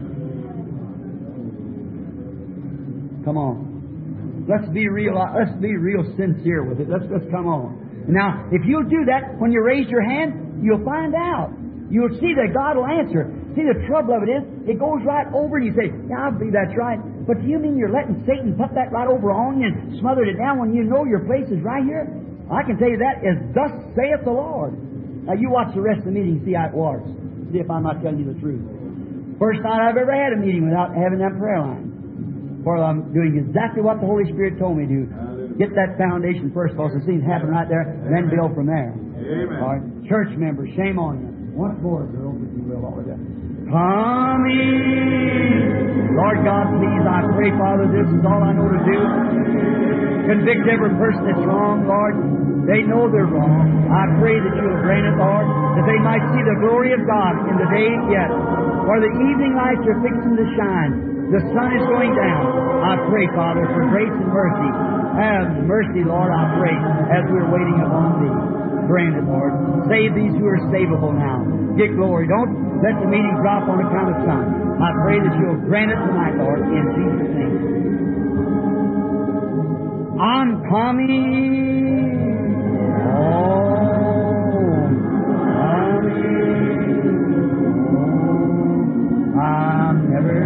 Come on. Let's be real, let's be real sincere with it. Let's, let's come on. Now, if you'll do that, when you raise your hand, you'll find out. You'll see that God will answer. See, the trouble of it is, it goes right over and you say, yeah, I believe that's right. But do you mean you're letting Satan put that right over on you and smothered it down when you know your place is right here? I can tell you that is thus saith the Lord. Now, you watch the rest of the meeting and see how it works. See if I'm not telling you the truth. First night I've ever had a meeting without having that prayer line. For I'm doing exactly what the Holy Spirit told me to do. Get that foundation first, because the things happen right there, and then build from there. Amen. All right. Church members, shame on you. Once more, girls, if you will, all of you. Come in. Lord God, please, I pray, Father, this is all I know to do. Convict every person that's wrong, Lord. They know they're wrong. I pray that you will grant it, Lord, that they might see the glory of God in the days yet. For the evening lights are fixing to shine. The sun is going down. I pray, Father, for grace and mercy. Have mercy, Lord, I pray, as we're waiting upon Thee. Grant it, Lord. Save these who are savable now. Get glory. Don't let the meeting drop on account of sun. I pray that you'll grant it tonight, Lord, in Jesus' name. I'm coming home. Coming. I'm never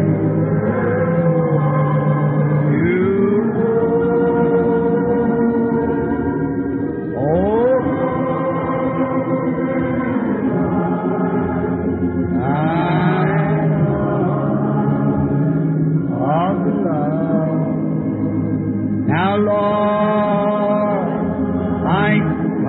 Now, Lord, I'm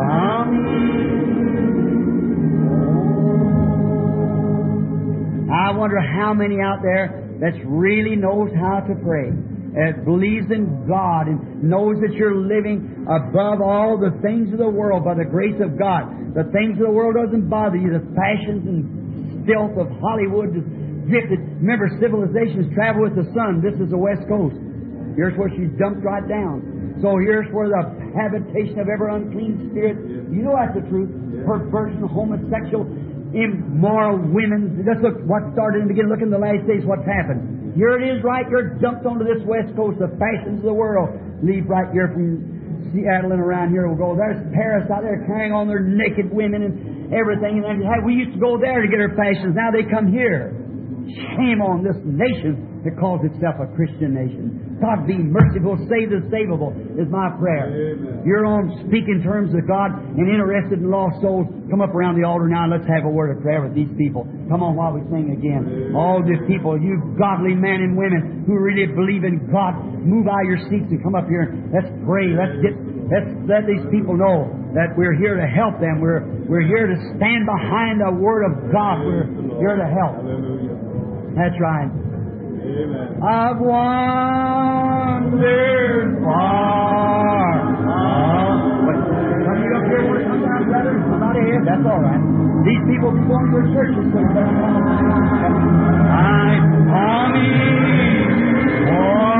coming. I wonder how many out there that really knows how to pray, that believes in God and knows that you're living above all the things of the world by the grace of God. The things of the world doesn't bother you. The passions and filth of Hollywood is drifted. Remember, civilizations travel with the sun. This is the West Coast. Here's where she's jumped right down. So here's where the habitation of every unclean spirit, you know that's the truth, perversion, homosexual, immoral women. Let's look what started in the beginning. Look in the last days what's happened. Here it is right, you're jumped onto this West Coast, the fashions of the world. Leave right here from Seattle and around here. We'll go. There's Paris out there carrying on their naked women and everything. And then, we used to go there to get our fashions. Now they come here. Shame on this nation that calls itself a Christian nation. God be merciful, save the savable, is my prayer. Amen. You're on speaking terms with God and interested in lost souls. Come up around the altar now and let's have a word of prayer with these people. Come on while we sing again. Amen. All these people, you godly men and women who really believe in God, move out of your seats and come up here. Let's pray. Let's get. Let's let these people know that we're here to help them. We're we're here to stand behind the Word of God. We're here to help. Hallelujah. That's right. Amen. I've wandered far. Oh, but come you up here, want to come down, brother? I'm not here. That's all right. These people be going to their churches, so you better come. I'm coming home.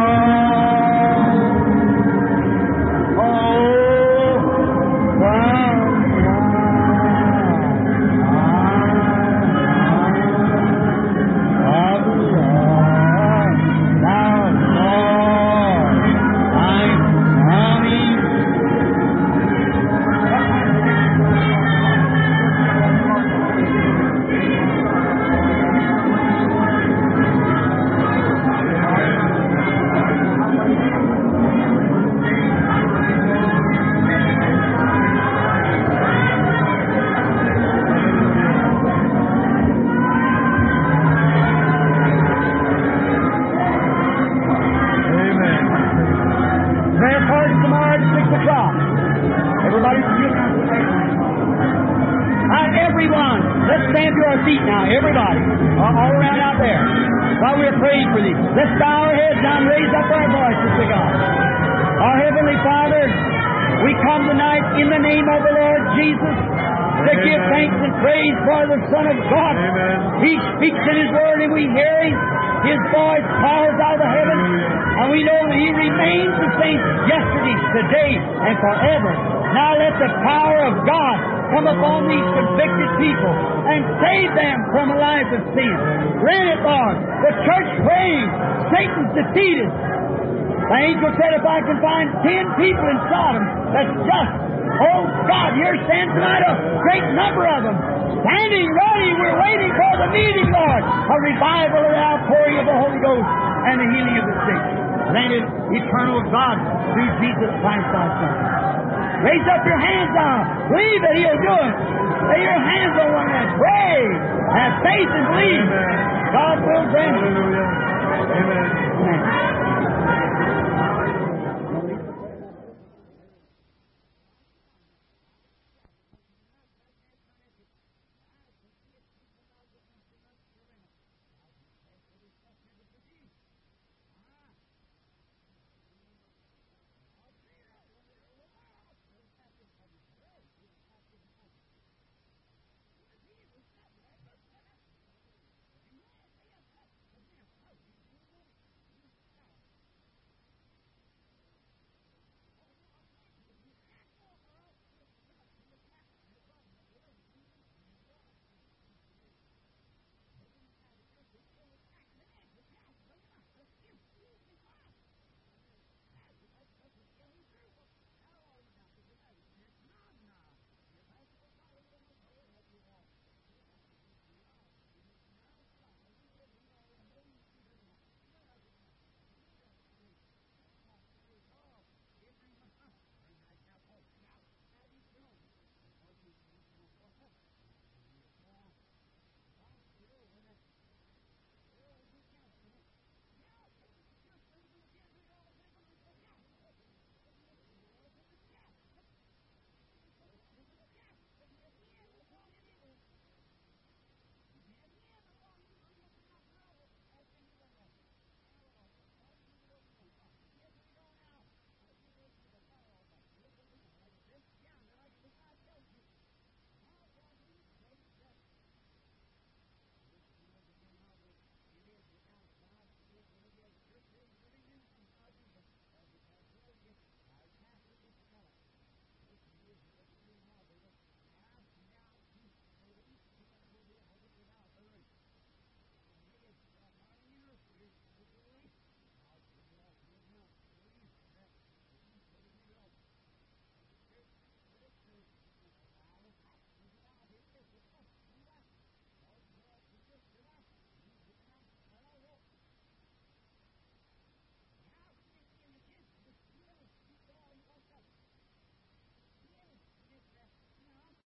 Son of God. Amen. He speaks in His Word and we hear Him. His voice pours out of the heavens. And we know that He remains the same yesterday, today, and forever. Now let the power of God come upon these convicted people and save them from a life of sin. Grant it, Lord. The church praying. Satan's defeated. The angel said, if I can find ten people in Sodom, that's just. Oh God, here stands tonight a great number of them. Standing ready, we're waiting for the meeting, Lord. A revival and outpouring of the Holy Ghost and the healing of the sick. Granted, eternal God through Jesus Christ our Son. Raise up your hands now. Believe that He'll do it. Lay your hands on one man. Pray. Have faith and believe.